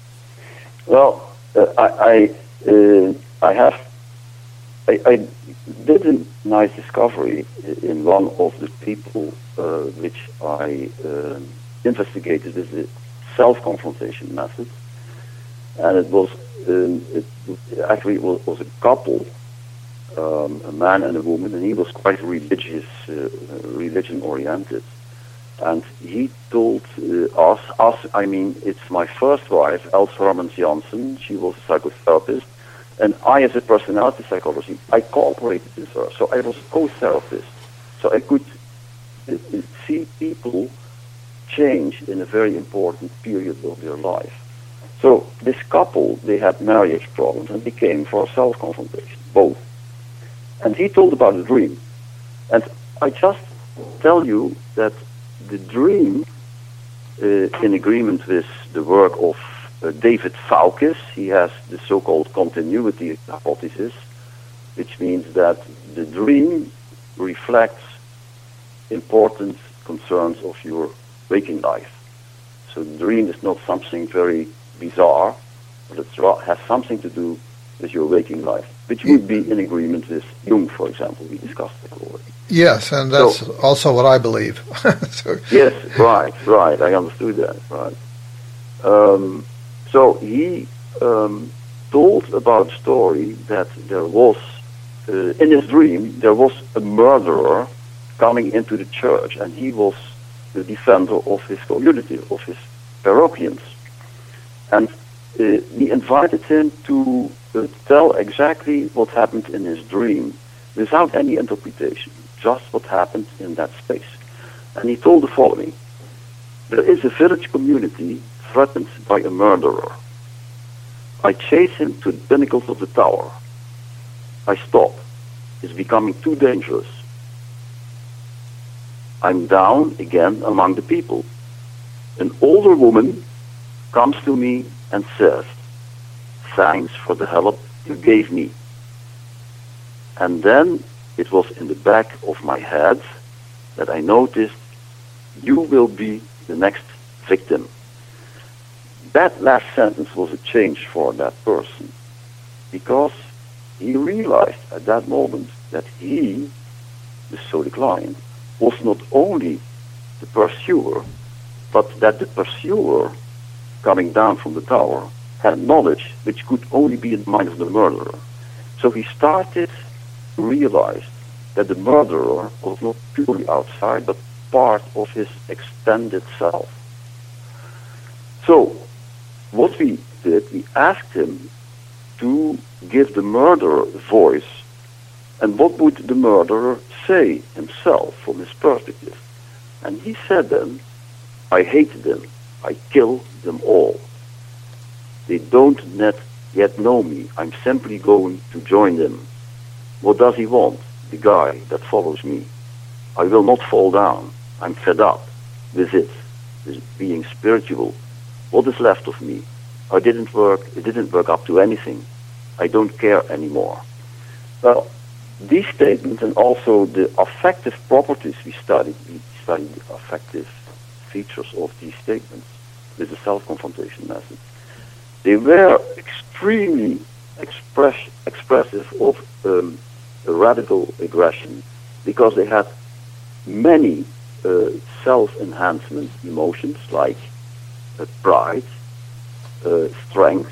Well, uh, I I, uh, I have I, I did a nice discovery in one of the people uh, which I uh, investigated with the self-confrontation method, and it was um, it, actually it was, was a couple, um, a man and a woman, and he was quite religious, uh, religion-oriented. And he told uh, us, us, I mean, it's my first wife, Els Hermans Janssen. She was a psychotherapist. And I, as a personality psychologist, I cooperated with her. So I was a co-therapist. So I could uh, see people change in a very important period of their life. So this couple, they had marriage problems and they came for self-confrontation, both. And he told about the dream. And I just tell you that the dream, uh, in agreement with the work of uh, David Foulkes, he has the so-called continuity hypothesis, which means that the dream reflects important concerns of your waking life. So the dream is not something very bizarre, but it has something to do with your waking life. which would be in agreement with Jung, for example. We discussed it already. Yes, and that's so, also what I believe. So. Yes, right, right. I understood that, right. Um, so he um, told about a story that there was, uh, in his dream, there was a murderer coming into the church, and he was the defender of his community, of his parochians. And uh, he invited him to uh, tell exactly what happened in his dream, without any interpretation, just what happened in that space. And he told the following: there is a village community threatened by a murderer. I chase him to the pinnacles of the tower. I stop. It's becoming too dangerous. I'm down again among the people. An older woman comes to me and says, thanks for the help you gave me. And then it was in the back of my head that I noticed, you will be the next victim. That last sentence was a change for that person, because he realized at that moment that he, the so client, was not only the pursuer, but that the pursuer coming down from the tower had knowledge which could only be in the mind of the murderer. So he started to realize that the murderer was not purely outside, but part of his extended self. So what we did, we asked him to give the murderer a voice, and what would the murderer say himself from his perspective. And he said then, I hate them, I kill them all. They don't net yet know me, I'm simply going to join them. What does he want? The guy that follows me. I will not fall down, I'm fed up with it, with being spiritual. What is left of me? I didn't work, it didn't work up to anything. I don't care anymore. Well, these statements and also the affective properties we studied, we studied the affective features of these statements with the self-confrontation method. They were extremely express, expressive of um, a radical aggression, because they had many uh, self-enhancement emotions like uh, pride, uh, strength,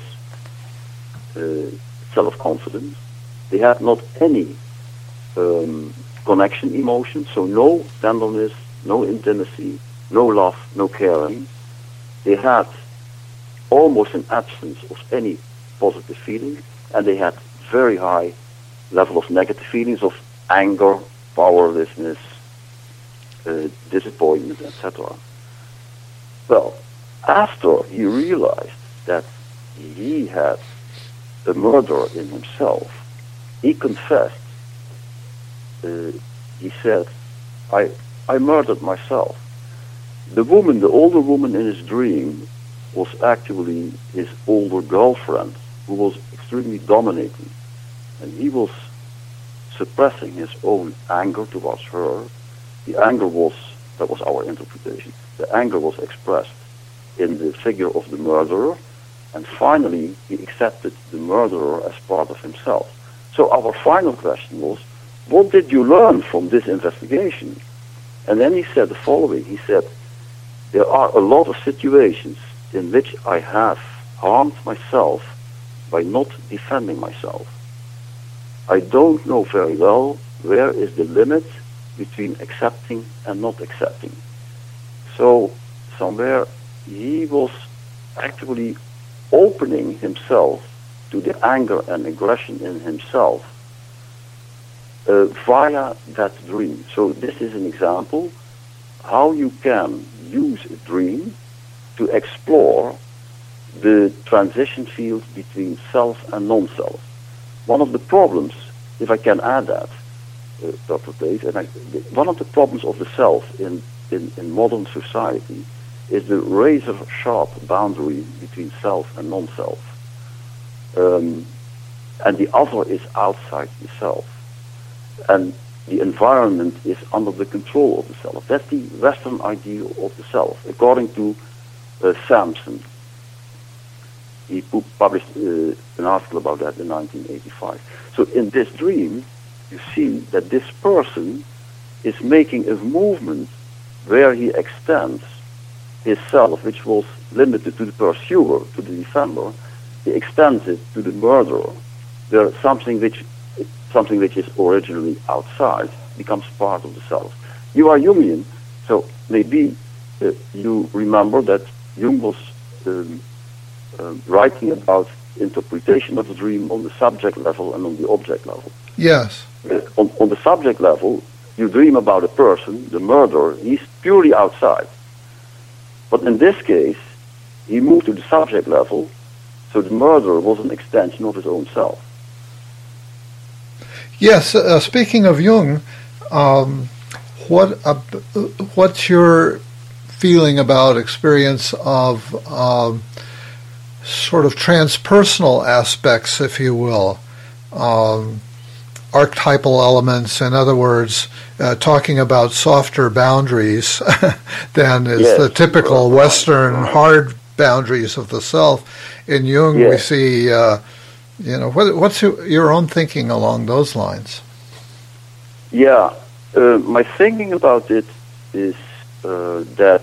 uh, self-confidence. They had not any um, connection emotion, so no tenderness, no intimacy, no love, no caring. They had almost an absence of any positive feeling, and they had very high level of negative feelings of anger, powerlessness, uh, disappointment, et cetera. Well, after he realized that he had a murderer in himself, he confessed. Uh, he said, I, I murdered myself. The woman, the older woman in his dream, was actually his older girlfriend, who was extremely dominating. And he was suppressing his own anger towards her. The anger was, that was our interpretation, the anger was expressed in the figure of the murderer, and finally he accepted the murderer as part of himself. So our final question was, what did you learn from this investigation? And then he said the following, he said, there are a lot of situations in which I have harmed myself by not defending myself. I don't know very well where is the limit between accepting and not accepting. So somewhere he was actually opening himself to the anger and aggression in himself uh, via that dream. So this is an example how you can use a dream to explore the transition field between self and non-self. One of the problems, if I can add that, uh, Doctor Dave, and I, one of the problems of the self in, in, in modern society is the razor-sharp boundary between self and non-self. Um, and the other is outside the self. And the environment is under the control of the self. That's the Western ideal of the self, according to uh, Samson. he pu- published uh, an article about that in nineteen eighty-five. So in this dream, you see that this person is making a movement where he extends his self, which was limited to the pursuer, to the defender. He extends it to the murderer, where something which something which is originally outside becomes part of the self. You are Jungian, so maybe uh, you remember that Jung was um, uh, writing about interpretation of the dream on the subject level and on the object level. Yes. Uh, on, on the subject level, you dream about a person, the murderer, he's purely outside. But in this case, he moved to the subject level, so the murderer was an extension of his own self. Yes, uh, speaking of Jung, um, what uh, what's your feeling about experience of um, sort of transpersonal aspects, if you will, um, archetypal elements, in other words, uh, talking about softer boundaries than is yes. the typical Western hard boundaries of the self. In Jung, yes. we see... Uh, You know, what, what's your own thinking along those lines? Yeah, uh, my thinking about it is uh, that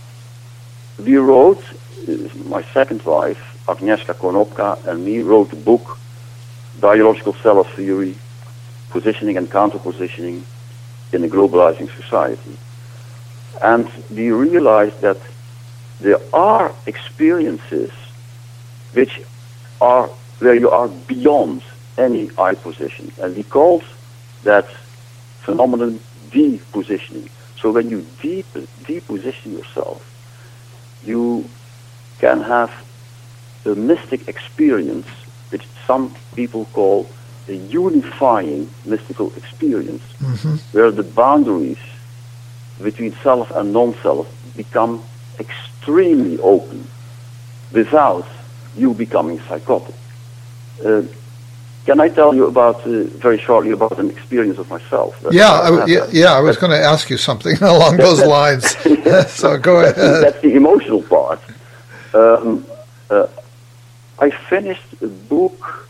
we wrote, uh, my second wife, Agnieszka Konopka, and me wrote a book, Dialogical Self Theory, Positioning and Counterpositioning in a Globalizing Society. And we realized that there are experiences which are where you are beyond any I position. And we called that phenomenon depositioning. So when you de- deposition yourself, you can have a mystic experience, which some people call a unifying mystical experience, mm-hmm. where the boundaries between self and non-self become extremely open without you becoming psychotic. Uh, can I tell you about, uh, very shortly, about an experience of myself? Yeah, I, yeah, yeah, I was going to ask you something along those lines. So go ahead. That's, that's the emotional part. Um, uh, I finished a book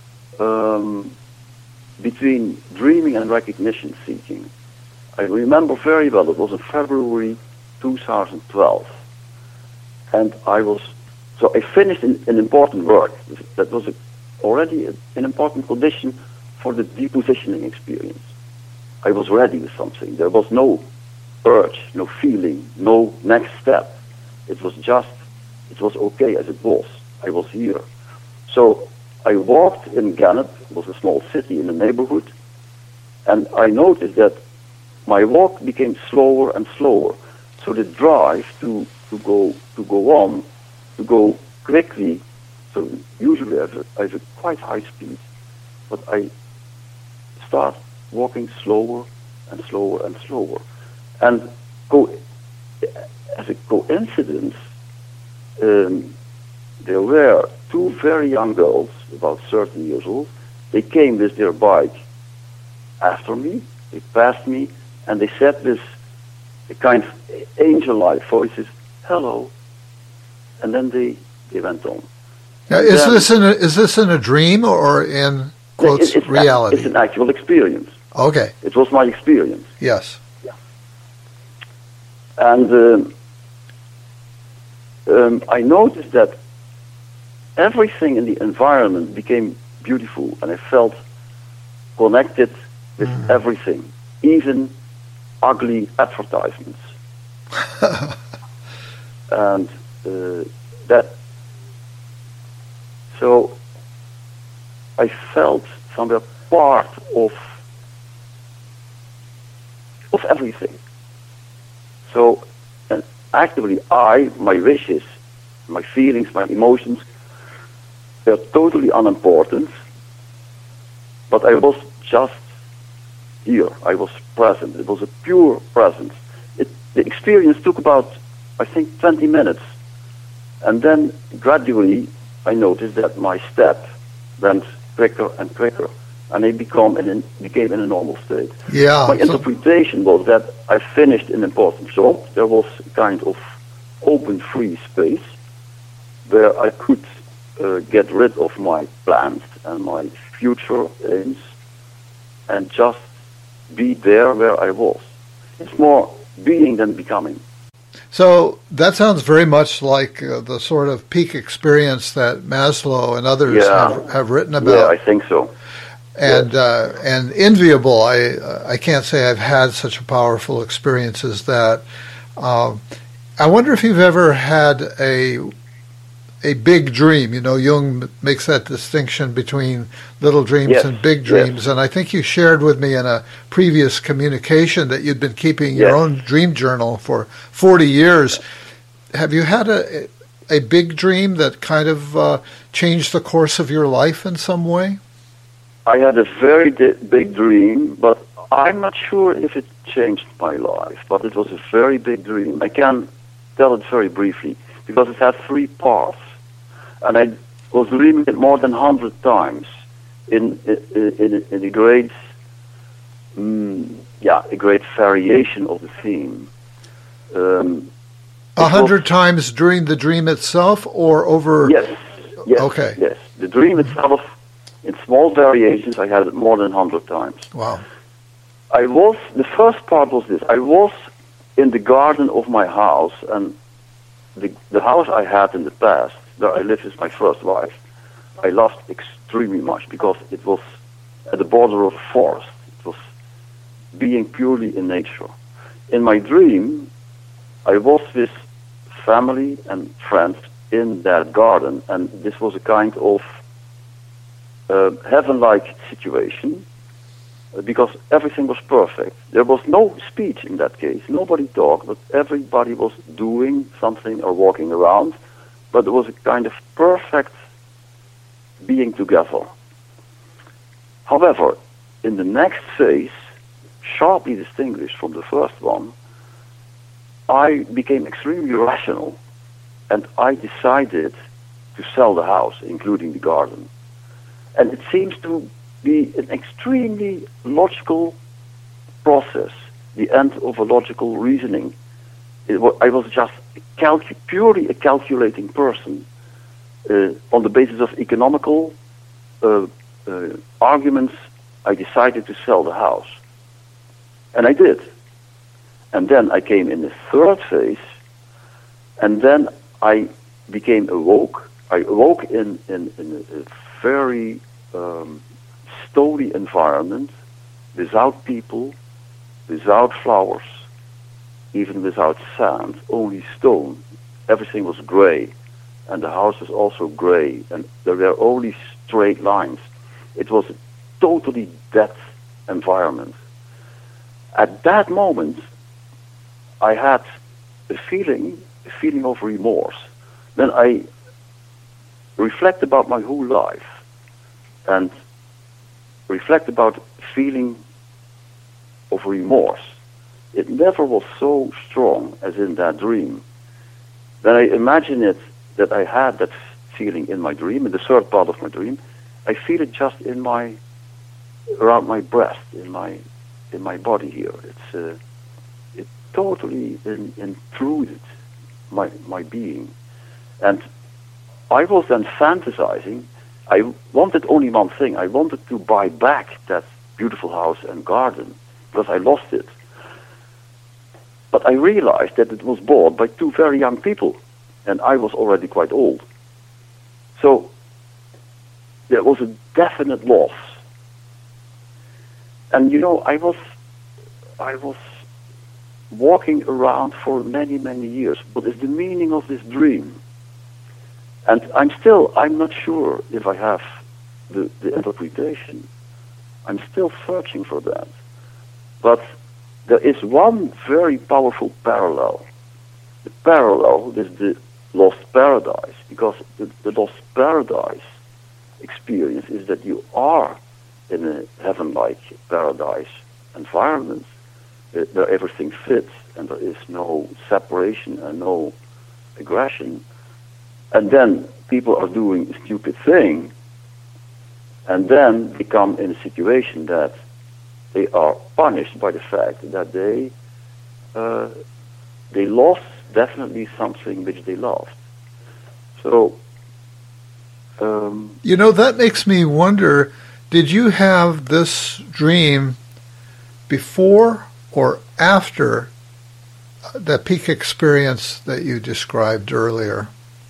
um, between dreaming and recognition seeking. I remember very well, it was in February two thousand twelve. And I was, so I finished an, an important work. That was a already an important condition for the depositioning experience. I was ready with something. There was no urge, no feeling, no next step. It was just, it was okay as it was. I was here. So I walked in Gannett, it was a small city in the neighborhood, and I noticed that my walk became slower and slower. So the drive to, to go to go on, to go quickly. So usually I have, a, I have a quite high speed, but I start walking slower and slower and slower. And co- as a coincidence, um, there were two very young girls, about thirteen years old. They came with their bike after me, they passed me, and they said with a kind of angel-like voices, hello, and then they, they went on. Now, is then, this in a, is this in a dream or in quotes it, it's reality? A, it's an actual experience. Okay. It was my experience. Yes. Yeah. And um, um, I noticed that everything in the environment became beautiful, and I felt connected with mm. everything, even ugly advertisements. And uh, that. So I felt somewhere part of of everything. So and actively I, my wishes, my feelings, my emotions were totally unimportant, but I was just here. I was present. It was a pure presence. It, the experience took about, I think, twenty minutes. And then gradually I noticed that my step went quicker and quicker, and I become in, became in a normal state. Yeah. My interpretation was that I finished an important job. There was a kind of open, free space where I could uh, get rid of my plans and my future aims and just be there where I was. It's more being than becoming. So that sounds very much like uh, the sort of peak experience that Maslow and others Yeah. have, have written about. Yeah, I think so. And Yes. uh, and enviable. I I can't say I've had such a powerful experience as that. Um, I wonder if you've ever had a a big dream. You know, Jung makes that distinction between little dreams Yes, and big yes. dreams. And I think you shared with me in a previous communication that you'd been keeping your Yes. own dream journal for forty years. Have you had a a big dream that kind of uh, changed the course of your life in some way? I had a very di- big dream, but I'm not sure if it changed my life. But it was a very big dream. I can tell it very briefly because it had three parts, and I was dreaming it more than a hundred times in in in, in a great, mm, yeah, a great variation of the theme. Um, A hundred times during the dream itself, or over? Yes. Yes. Okay. Yes. The dream itself, in small variations, I had it more than a hundred times. Wow. I was, the first part was this, I was in the garden of my house, and the, the house I had in the past, where I lived with my first wife, I loved extremely much because it was at the border of a forest. It was being purely in nature. In my dream, I was with family and friends in that garden, and this was a kind of uh, heaven-like situation uh, because everything was perfect. There was no speech in that case. Nobody talked, but everybody was doing something or walking around, but it was a kind of perfect being together. However, in the next phase, sharply distinguished from the first one, I became extremely rational, and I decided to sell the house, including the garden. And it seems to be an extremely logical process, the end of a logical reasoning. It wa- I was just calcu- purely a calculating person uh, on the basis of economical uh, uh, arguments. I decided to sell the house, and I did. And then I came in the third phase, and then I became awoke. I awoke in, in, in a very um, stony environment, without people, without flowers, even without sand, only stone. Everything was gray, and the house was also gray, and there were only straight lines. It was a totally dead environment. At that moment, I had a feeling, a feeling of remorse. Then I reflect about my whole life and reflect about feeling of remorse. It never was so strong as in that dream. Then I imagine it that I had that feeling in my dream, in the third part of my dream. I feel it just in my, around my breast, in my, in my body here. It's uh, it totally in, intruded my my being, and I was then fantasizing. I wanted only one thing. I wanted to buy back that beautiful house and garden because I lost it. But I realized that it was bought by two very young people, and I was already quite old. So there was a definite loss. And you know, I was, I was walking around for many, many years. What is the meaning of this dream? And I'm still, I'm not sure if I have the, the interpretation. I'm still searching for that. But there is one very powerful parallel. The parallel is the lost paradise, because the, the lost paradise experience is that you are in a heaven-like paradise environment uh, where everything fits and there is no separation and no aggression. And then people are doing a stupid thing, and then become in a situation that they are punished by the fact that they uh, they lost definitely something which they loved. So Um, You know, that makes me wonder, did you have this dream before or after the peak experience that you described earlier?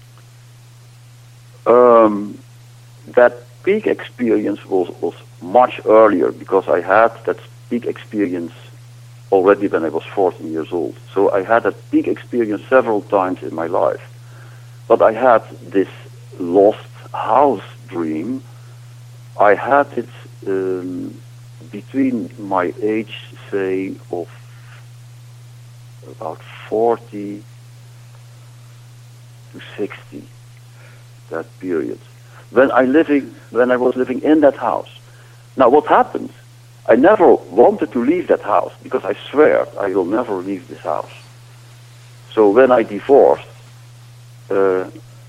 um, that peak experience was, was much earlier, because I had that peak experience already when I was fourteen years old. So I had that peak experience several times in my life. But I had this lost house dream. I had it um, between my age, say, of about forty to sixty, that period. When I living, when I was living in that house. Now, what happened? I never wanted to leave that house, because I swear I will never leave this house. So when I divorced, uh,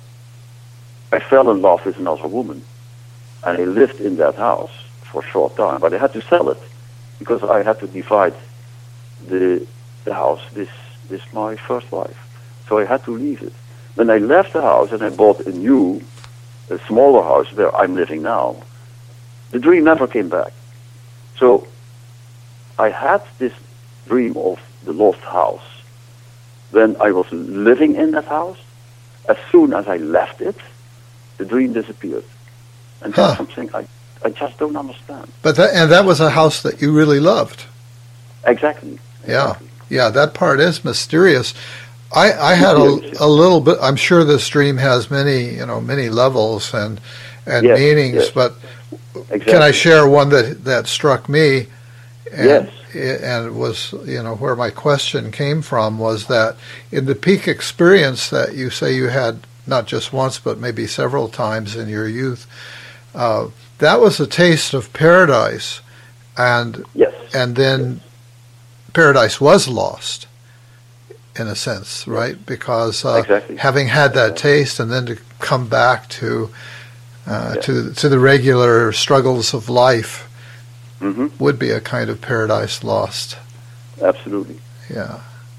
I fell in love with another woman, and I lived in that house for a short time. But I had to sell it, because I had to divide the the house with with my first wife. So I had to leave it. When I left the house and I bought a new, a smaller house where I'm living now, the dream never came back. So I had this dream of the lost house when I was living in that house. As soon as I left it, the dream disappeared. And that's Huh. something I, I just don't understand. But that, and that was a house that you really loved. Exactly. Yeah, yeah, that part is mysterious. I, I had a, a little bit. I'm sure this dream has many, you know, many levels and and Yes, meanings. yes. But Exactly. can I share one that that struck me? And, Yes. And it was, you know, where my question came from was that in the peak experience that you say you had not just once but maybe several times in your youth, uh, that was a taste of paradise, and Yes. and then paradise was lost, in a sense, right? Because uh, Exactly. having had that taste and then to come back to uh, Yes. to to the regular struggles of life hmm would be a kind of paradise lost. Absolutely. Yeah.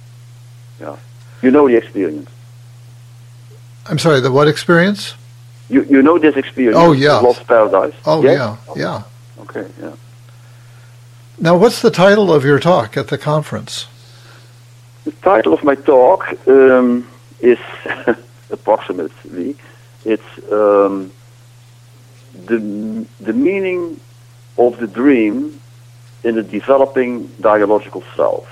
You know the experience. I'm sorry, the what experience? You you know this experience. Oh, yeah. Lost Paradise. Oh, Yes? yeah, yeah. Okay. Yeah. Now, what's the title of your talk at the conference? The title of my talk um, is approximately it's um, the the meaning of the dream in the developing dialogical self.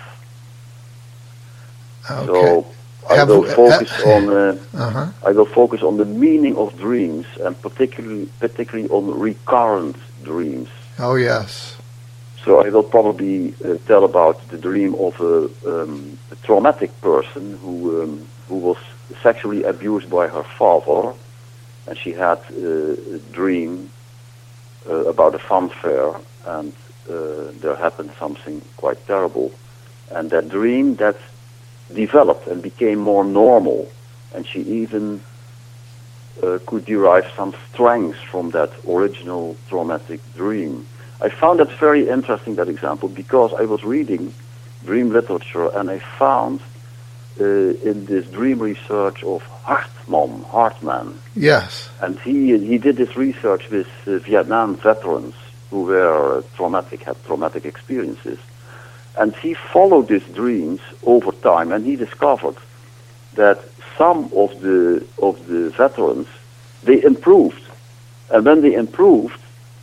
Okay. So I Have- will focus on uh, Uh-huh. I will focus on the meaning of dreams, and particularly particularly on recurrent dreams. Oh, yes. So I will probably uh, tell about the dream of a, um, a traumatic person who um, who was sexually abused by her father, and she had uh, a dream uh, about a fun fair, and uh, there happened something quite terrible, and that dream that developed and became more normal, and she even uh, could derive some strength from that original traumatic dream. I found that very interesting, that example, because I was reading dream literature and I found uh, in this dream research of Hartman, Hartman, Yes. and he he did this research with uh, Vietnam veterans who were uh, traumatic, had traumatic experiences, and he followed these dreams over time, and he discovered that some of the of the veterans, they improved, and when they improved,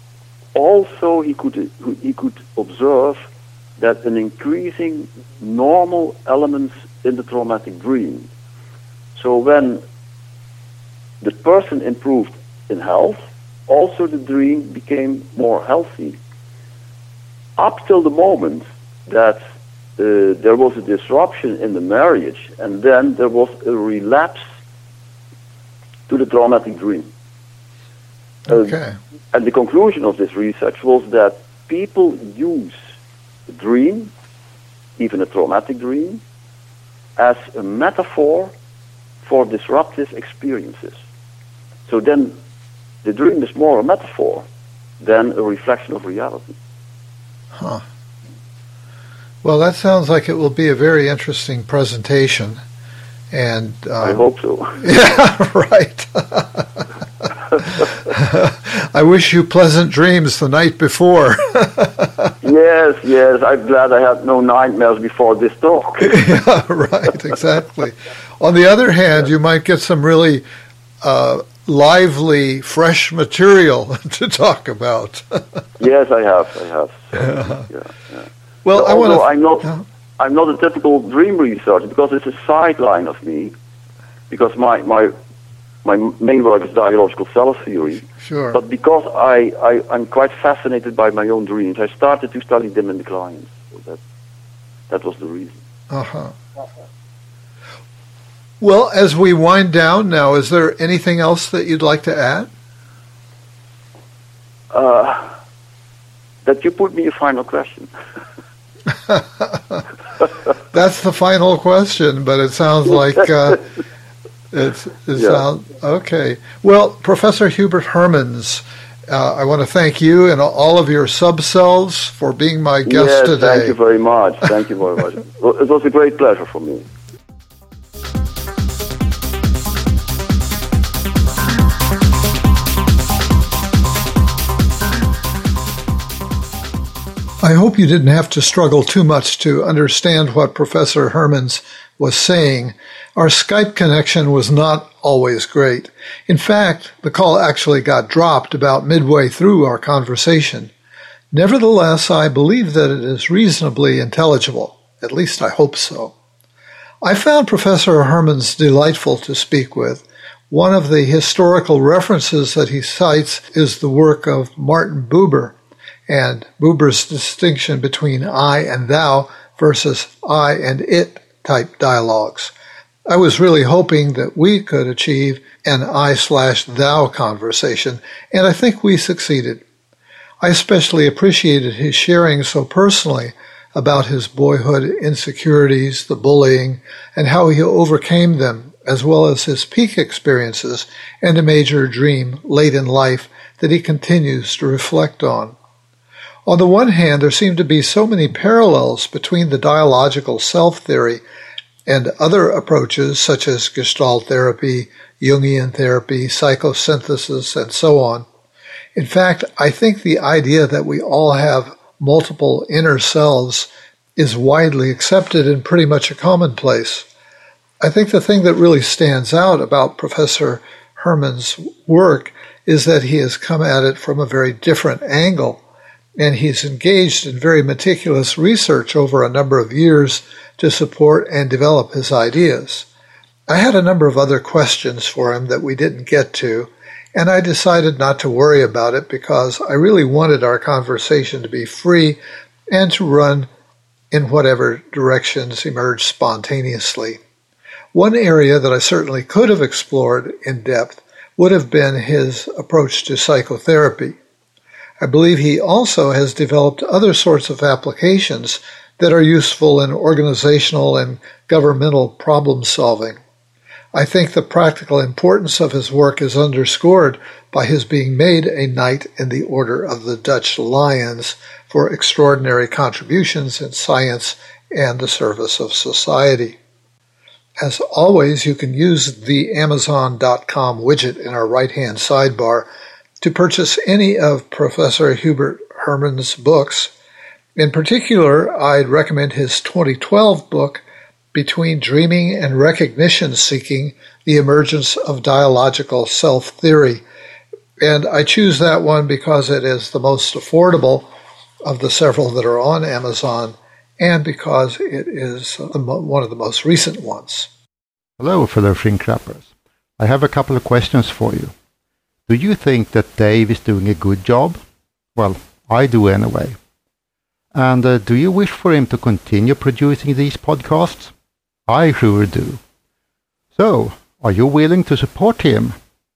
also he could he could observe that an increasing normal elements in the traumatic dream. So when the person improved in health, also the dream became more healthy, up till the moment that uh, there was a disruption in the marriage, and then there was a relapse to the traumatic dream. Uh, Okay. And the conclusion of this research was that people use a dream, even a traumatic dream, as a metaphor for disruptive experiences. So then the dream is more a metaphor than a reflection of reality. Huh. Well, that sounds like it will be a very interesting presentation. And I um, hope so. yeah, right. I wish you pleasant dreams the night before. Yes, yes. I'm glad I had no nightmares before this talk. Yeah, right, exactly. On the other hand, you might get some really uh, lively, fresh material to talk about. Yes, I have. I have. So, yeah. Yeah, yeah. Well, so I want to. I'm not. Uh, I'm not a typical dream researcher because it's a sideline of me. Because my my my main work is dialogical cell theory. Sure. But because I, I I'm quite fascinated by my own dreams, I started to study them in the clients. So that that was the reason. Uh huh. Well, as we wind down now, is there anything else that you'd like to add? Uh, that you put me a final question. That's the final question, but it sounds like uh, it's, it yeah. sounds okay. Well, Professor Hubert Hermans, uh, I want to thank you and all of your subselves for being my guest yes, today. Thank you very much. Thank you very much. It was a great pleasure for me. I hope you didn't have to struggle too much to understand what Professor Hermans was saying. Our Skype connection was not always great. In fact, the call actually got dropped about midway through our conversation. Nevertheless, I believe that it is reasonably intelligible. At least I hope so. I found Professor Hermans delightful to speak with. One of the historical references that he cites is the work of Martin Buber, and Buber's distinction between I and thou versus I and it type dialogues. I was really hoping that we could achieve an I slash thou conversation, and I think we succeeded. I especially appreciated his sharing so personally about his boyhood insecurities, the bullying, and how he overcame them, as well as his peak experiences and a major dream late in life that he continues to reflect on. On the one hand, there seem to be so many parallels between the dialogical self theory and other approaches such as Gestalt therapy, Jungian therapy, psychosynthesis, and so on. In fact, I think the idea that we all have multiple inner selves is widely accepted and pretty much a commonplace. I think the thing that really stands out about Professor Hermans' work is that he has come at it from a very different angle, and he's engaged in very meticulous research over a number of years to support and develop his ideas. I had a number of other questions for him that we didn't get to, and I decided not to worry about it because I really wanted our conversation to be free and to run in whatever directions emerged spontaneously. One area that I certainly could have explored in depth would have been his approach to psychotherapy. I believe he also has developed other sorts of applications that are useful in organizational and governmental problem solving. I think the practical importance of his work is underscored by his being made a Knight in the Order of the Dutch Lions for extraordinary contributions in science and the service of society. As always, you can use the Amazon dot com widget in our right-hand sidebar to purchase any of Professor Hubert Hermans' books. In particular, I'd recommend his twenty twelve book, Between Dreaming and Recognition Seeking, The Emergence of Dialogical Self-Theory. And I choose that one because it is the most affordable of the several that are on Amazon, and because it is one of the most recent ones. Hello, fellow shrink wrappers. I have a couple of questions for you. Do you think that Dave is doing a good job? Well, I do anyway. And uh, do you wish for him to continue producing these podcasts? I sure do. So, are you willing to support him?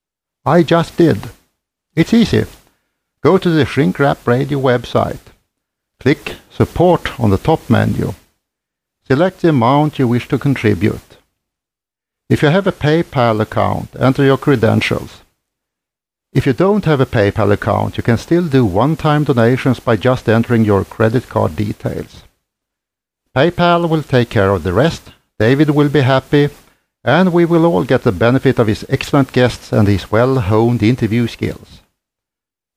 I just did. It's easy. Go to the Shrink Wrap Radio website. Click Support on the top menu. Select the amount you wish to contribute. If you have a PayPal account, enter your credentials. If you don't have a PayPal account, you can still do one-time donations by just entering your credit card details. PayPal will take care of the rest, David will be happy, and we will all get the benefit of his excellent guests and his well-honed interview skills.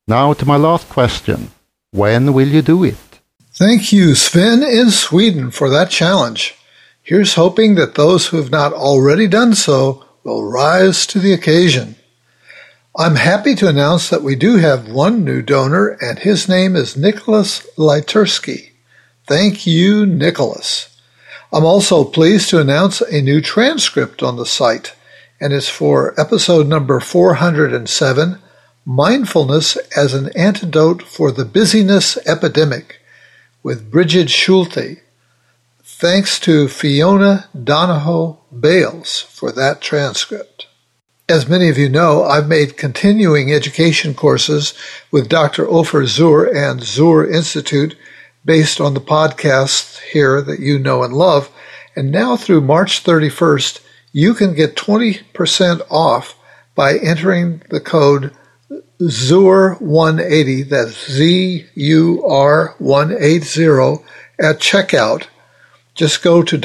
Now to my last question. When will you do it? Thank you, Sven in Sweden, for that challenge. Here's hoping that those who have not already done so will rise to the occasion. I'm happy to announce that we do have one new donor, and his name is Nicholas Litursky. Thank you, Nicholas. I'm also pleased to announce a new transcript on the site, and it's for episode number four hundred seven, Mindfulness as an Antidote for the Busyness Epidemic, with Bridget Schulte. Thanks to Fiona Donahoe Bales for that transcript. As many of you know, I've made continuing education courses with Doctor Ofer Zur and Zur Institute based on the podcasts here that you know and love. And now through March thirty-first, you can get twenty percent off by entering the code Zur one eighty, that's Z U R one eighty, at checkout. Just go to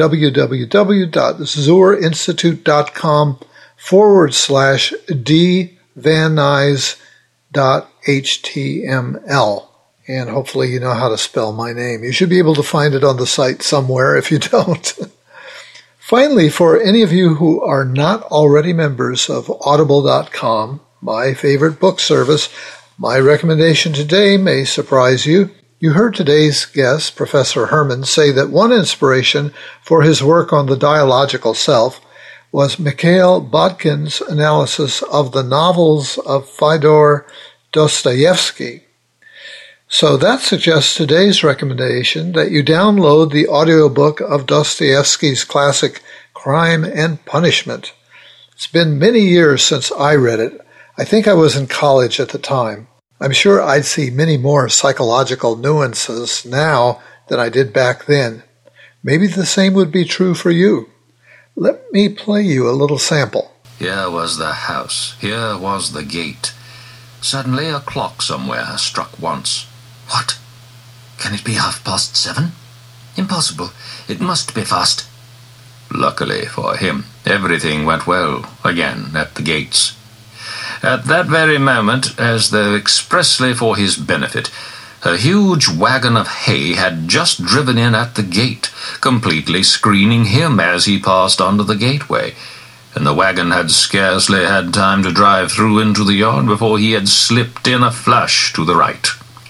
www.zurinstitute.com forward slash d van nuys dot h t m l. And hopefully you know how to spell my name. You should be able to find it on the site somewhere if you don't. Finally, for any of you who are not already members of audible dot com, my favorite book service, my recommendation today may surprise you. You heard today's guest, Professor Herman, say that one inspiration for his work on the dialogical self was Mikhail Bodkin's analysis of the novels of Fyodor Dostoevsky. So that suggests today's recommendation that you download the audiobook of Dostoevsky's classic Crime and Punishment. It's been many years since I read it. I think I was in college at the time. I'm sure I'd see many more psychological nuances now than I did back then. Maybe the same would be true for you. Let me play you a little sample. Here was the house. Here was the gate. Suddenly a clock somewhere struck once. What? Can it be half past seven? Impossible. It must be fast. Luckily for him, everything went well again at the gates. At that very moment, as though expressly for his benefit, a huge wagon of hay had just driven in at the gate, completely screening him as he passed under the gateway, and the wagon had scarcely had time to drive through into the yard before he had slipped in a flush to the right.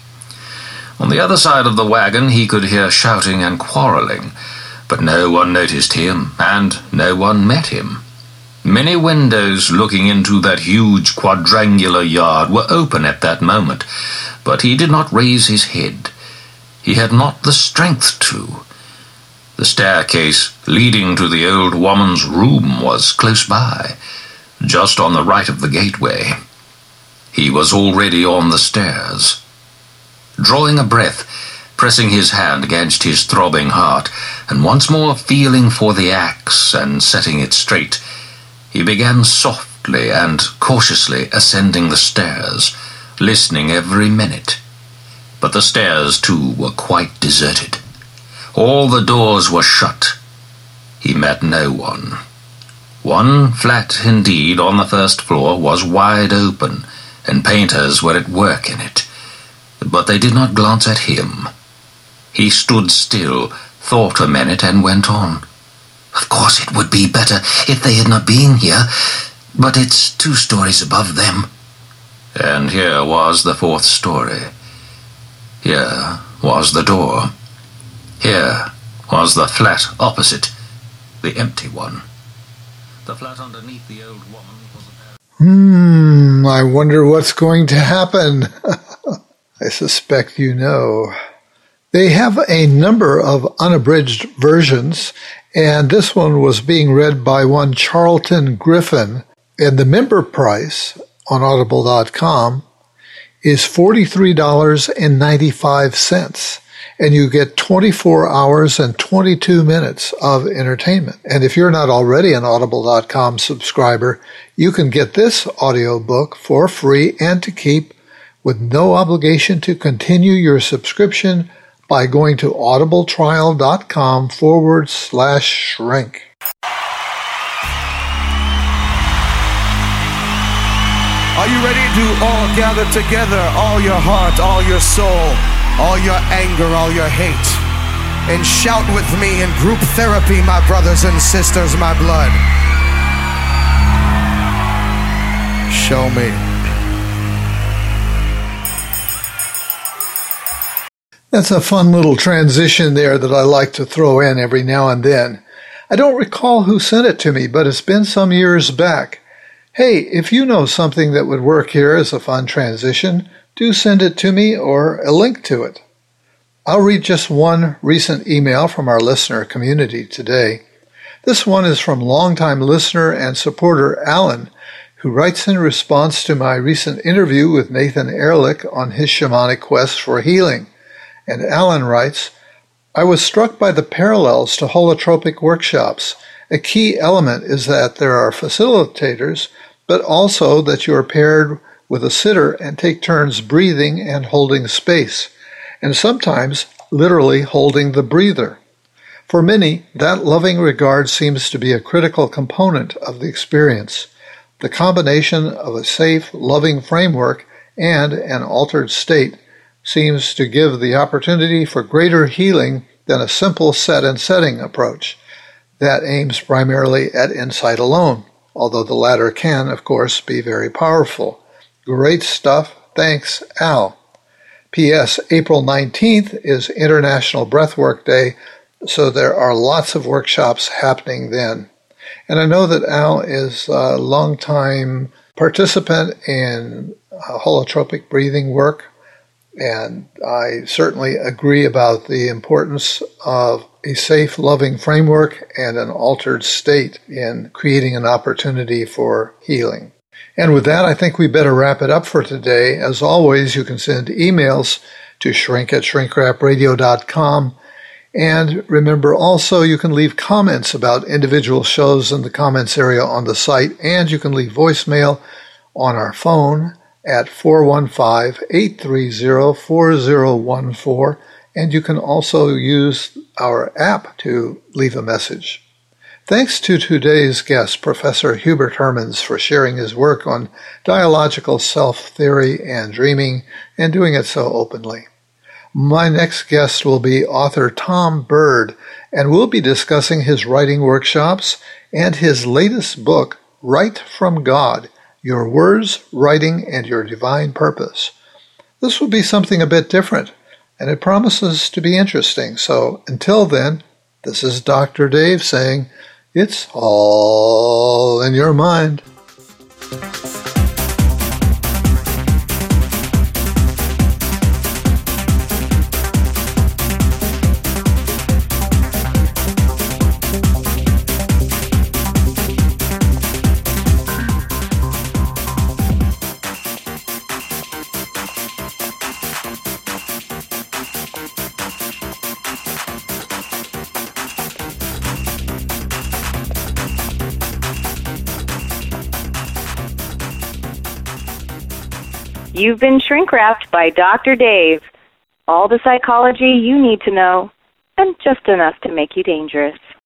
On the other side of the wagon he could hear shouting and quarrelling, but no one noticed him, and no one met him. Many windows looking into that huge quadrangular yard were open at that moment, but he did not raise his head. He had not the strength to. The staircase leading to the old woman's room was close by, just on the right of the gateway. He was already on the stairs. Drawing a breath, pressing his hand against his throbbing heart, and once more feeling for the axe and setting it straight, he began softly and cautiously ascending the stairs, listening every minute. But the stairs, too, were quite deserted. All the doors were shut. He met no one. One flat, indeed, on the first floor was wide open, and painters were at work in it. But they did not glance at him. He stood still, thought a minute, and went on. Of course it would be better if they had not been here, but it's two stories above them. And here was the fourth story. Here was the door. Here was the flat opposite, the empty one. The flat underneath the old woman was a... Hmm, I wonder what's going to happen. I suspect you know. They have a number of unabridged versions, and this one was being read by one Charlton Griffin, and the member price on audible dot com is forty-three dollars and ninety-five cents, and you get twenty-four hours and twenty-two minutes of entertainment. And if you're not already an audible dot com subscriber, you can get this audiobook for free and to keep with no obligation to continue your subscription by going to audibletrial.com forward slash shrink. Are you ready to all gather together, all your heart, all your soul, all your anger, all your hate, and shout with me in group therapy, my brothers and sisters, my blood? Show me. That's a fun little transition there that I like to throw in every now and then. I don't recall who sent it to me, but it's been some years back. Hey, if you know something that would work here as a fun transition, do send it to me or a link to it. I'll read just one recent email from our listener community today. This one is from longtime listener and supporter Alan, who writes in response to my recent interview with Nathan Ehrlich on his shamanic quest for healing. And Alan writes, I was struck by the parallels to holotropic workshops. A key element is that there are facilitators, but also that you are paired with a sitter and take turns breathing and holding space, and sometimes literally holding the breather. For many, that loving regard seems to be a critical component of the experience. The combination of a safe, loving framework and an altered state seems to give the opportunity for greater healing than a simple set and setting approach that aims primarily at insight alone, although the latter can, of course, be very powerful. Great stuff. Thanks, Al. P S. April nineteenth is International Breathwork Day, so there are lots of workshops happening then. And I know that Al is a longtime participant in uh, holotropic breathing work, and I certainly agree about the importance of a safe, loving framework and an altered state in creating an opportunity for healing. And with that, I think we better wrap it up for today. As always, you can send emails to shrink at shrink-rap radio dot com. And remember also, you can leave comments about individual shows in the comments area on the site, and you can leave voicemail on our phone at four one five, eight three zero, four zero one four, and you can also use our app to leave a message. Thanks to today's guest, Professor Hubert Hermans, for sharing his work on dialogical self-theory and dreaming, and doing it so openly. My next guest will be author Tom Bird, and we'll be discussing his writing workshops and his latest book, Write from God, Your Words, Writing, and Your Divine Purpose. This will be something a bit different, and it promises to be interesting. So until then, this is Doctor Dave saying, it's all in your mind. You've been shrink-wrapped by Doctor Dave. All the psychology you need to know, and just enough to make you dangerous.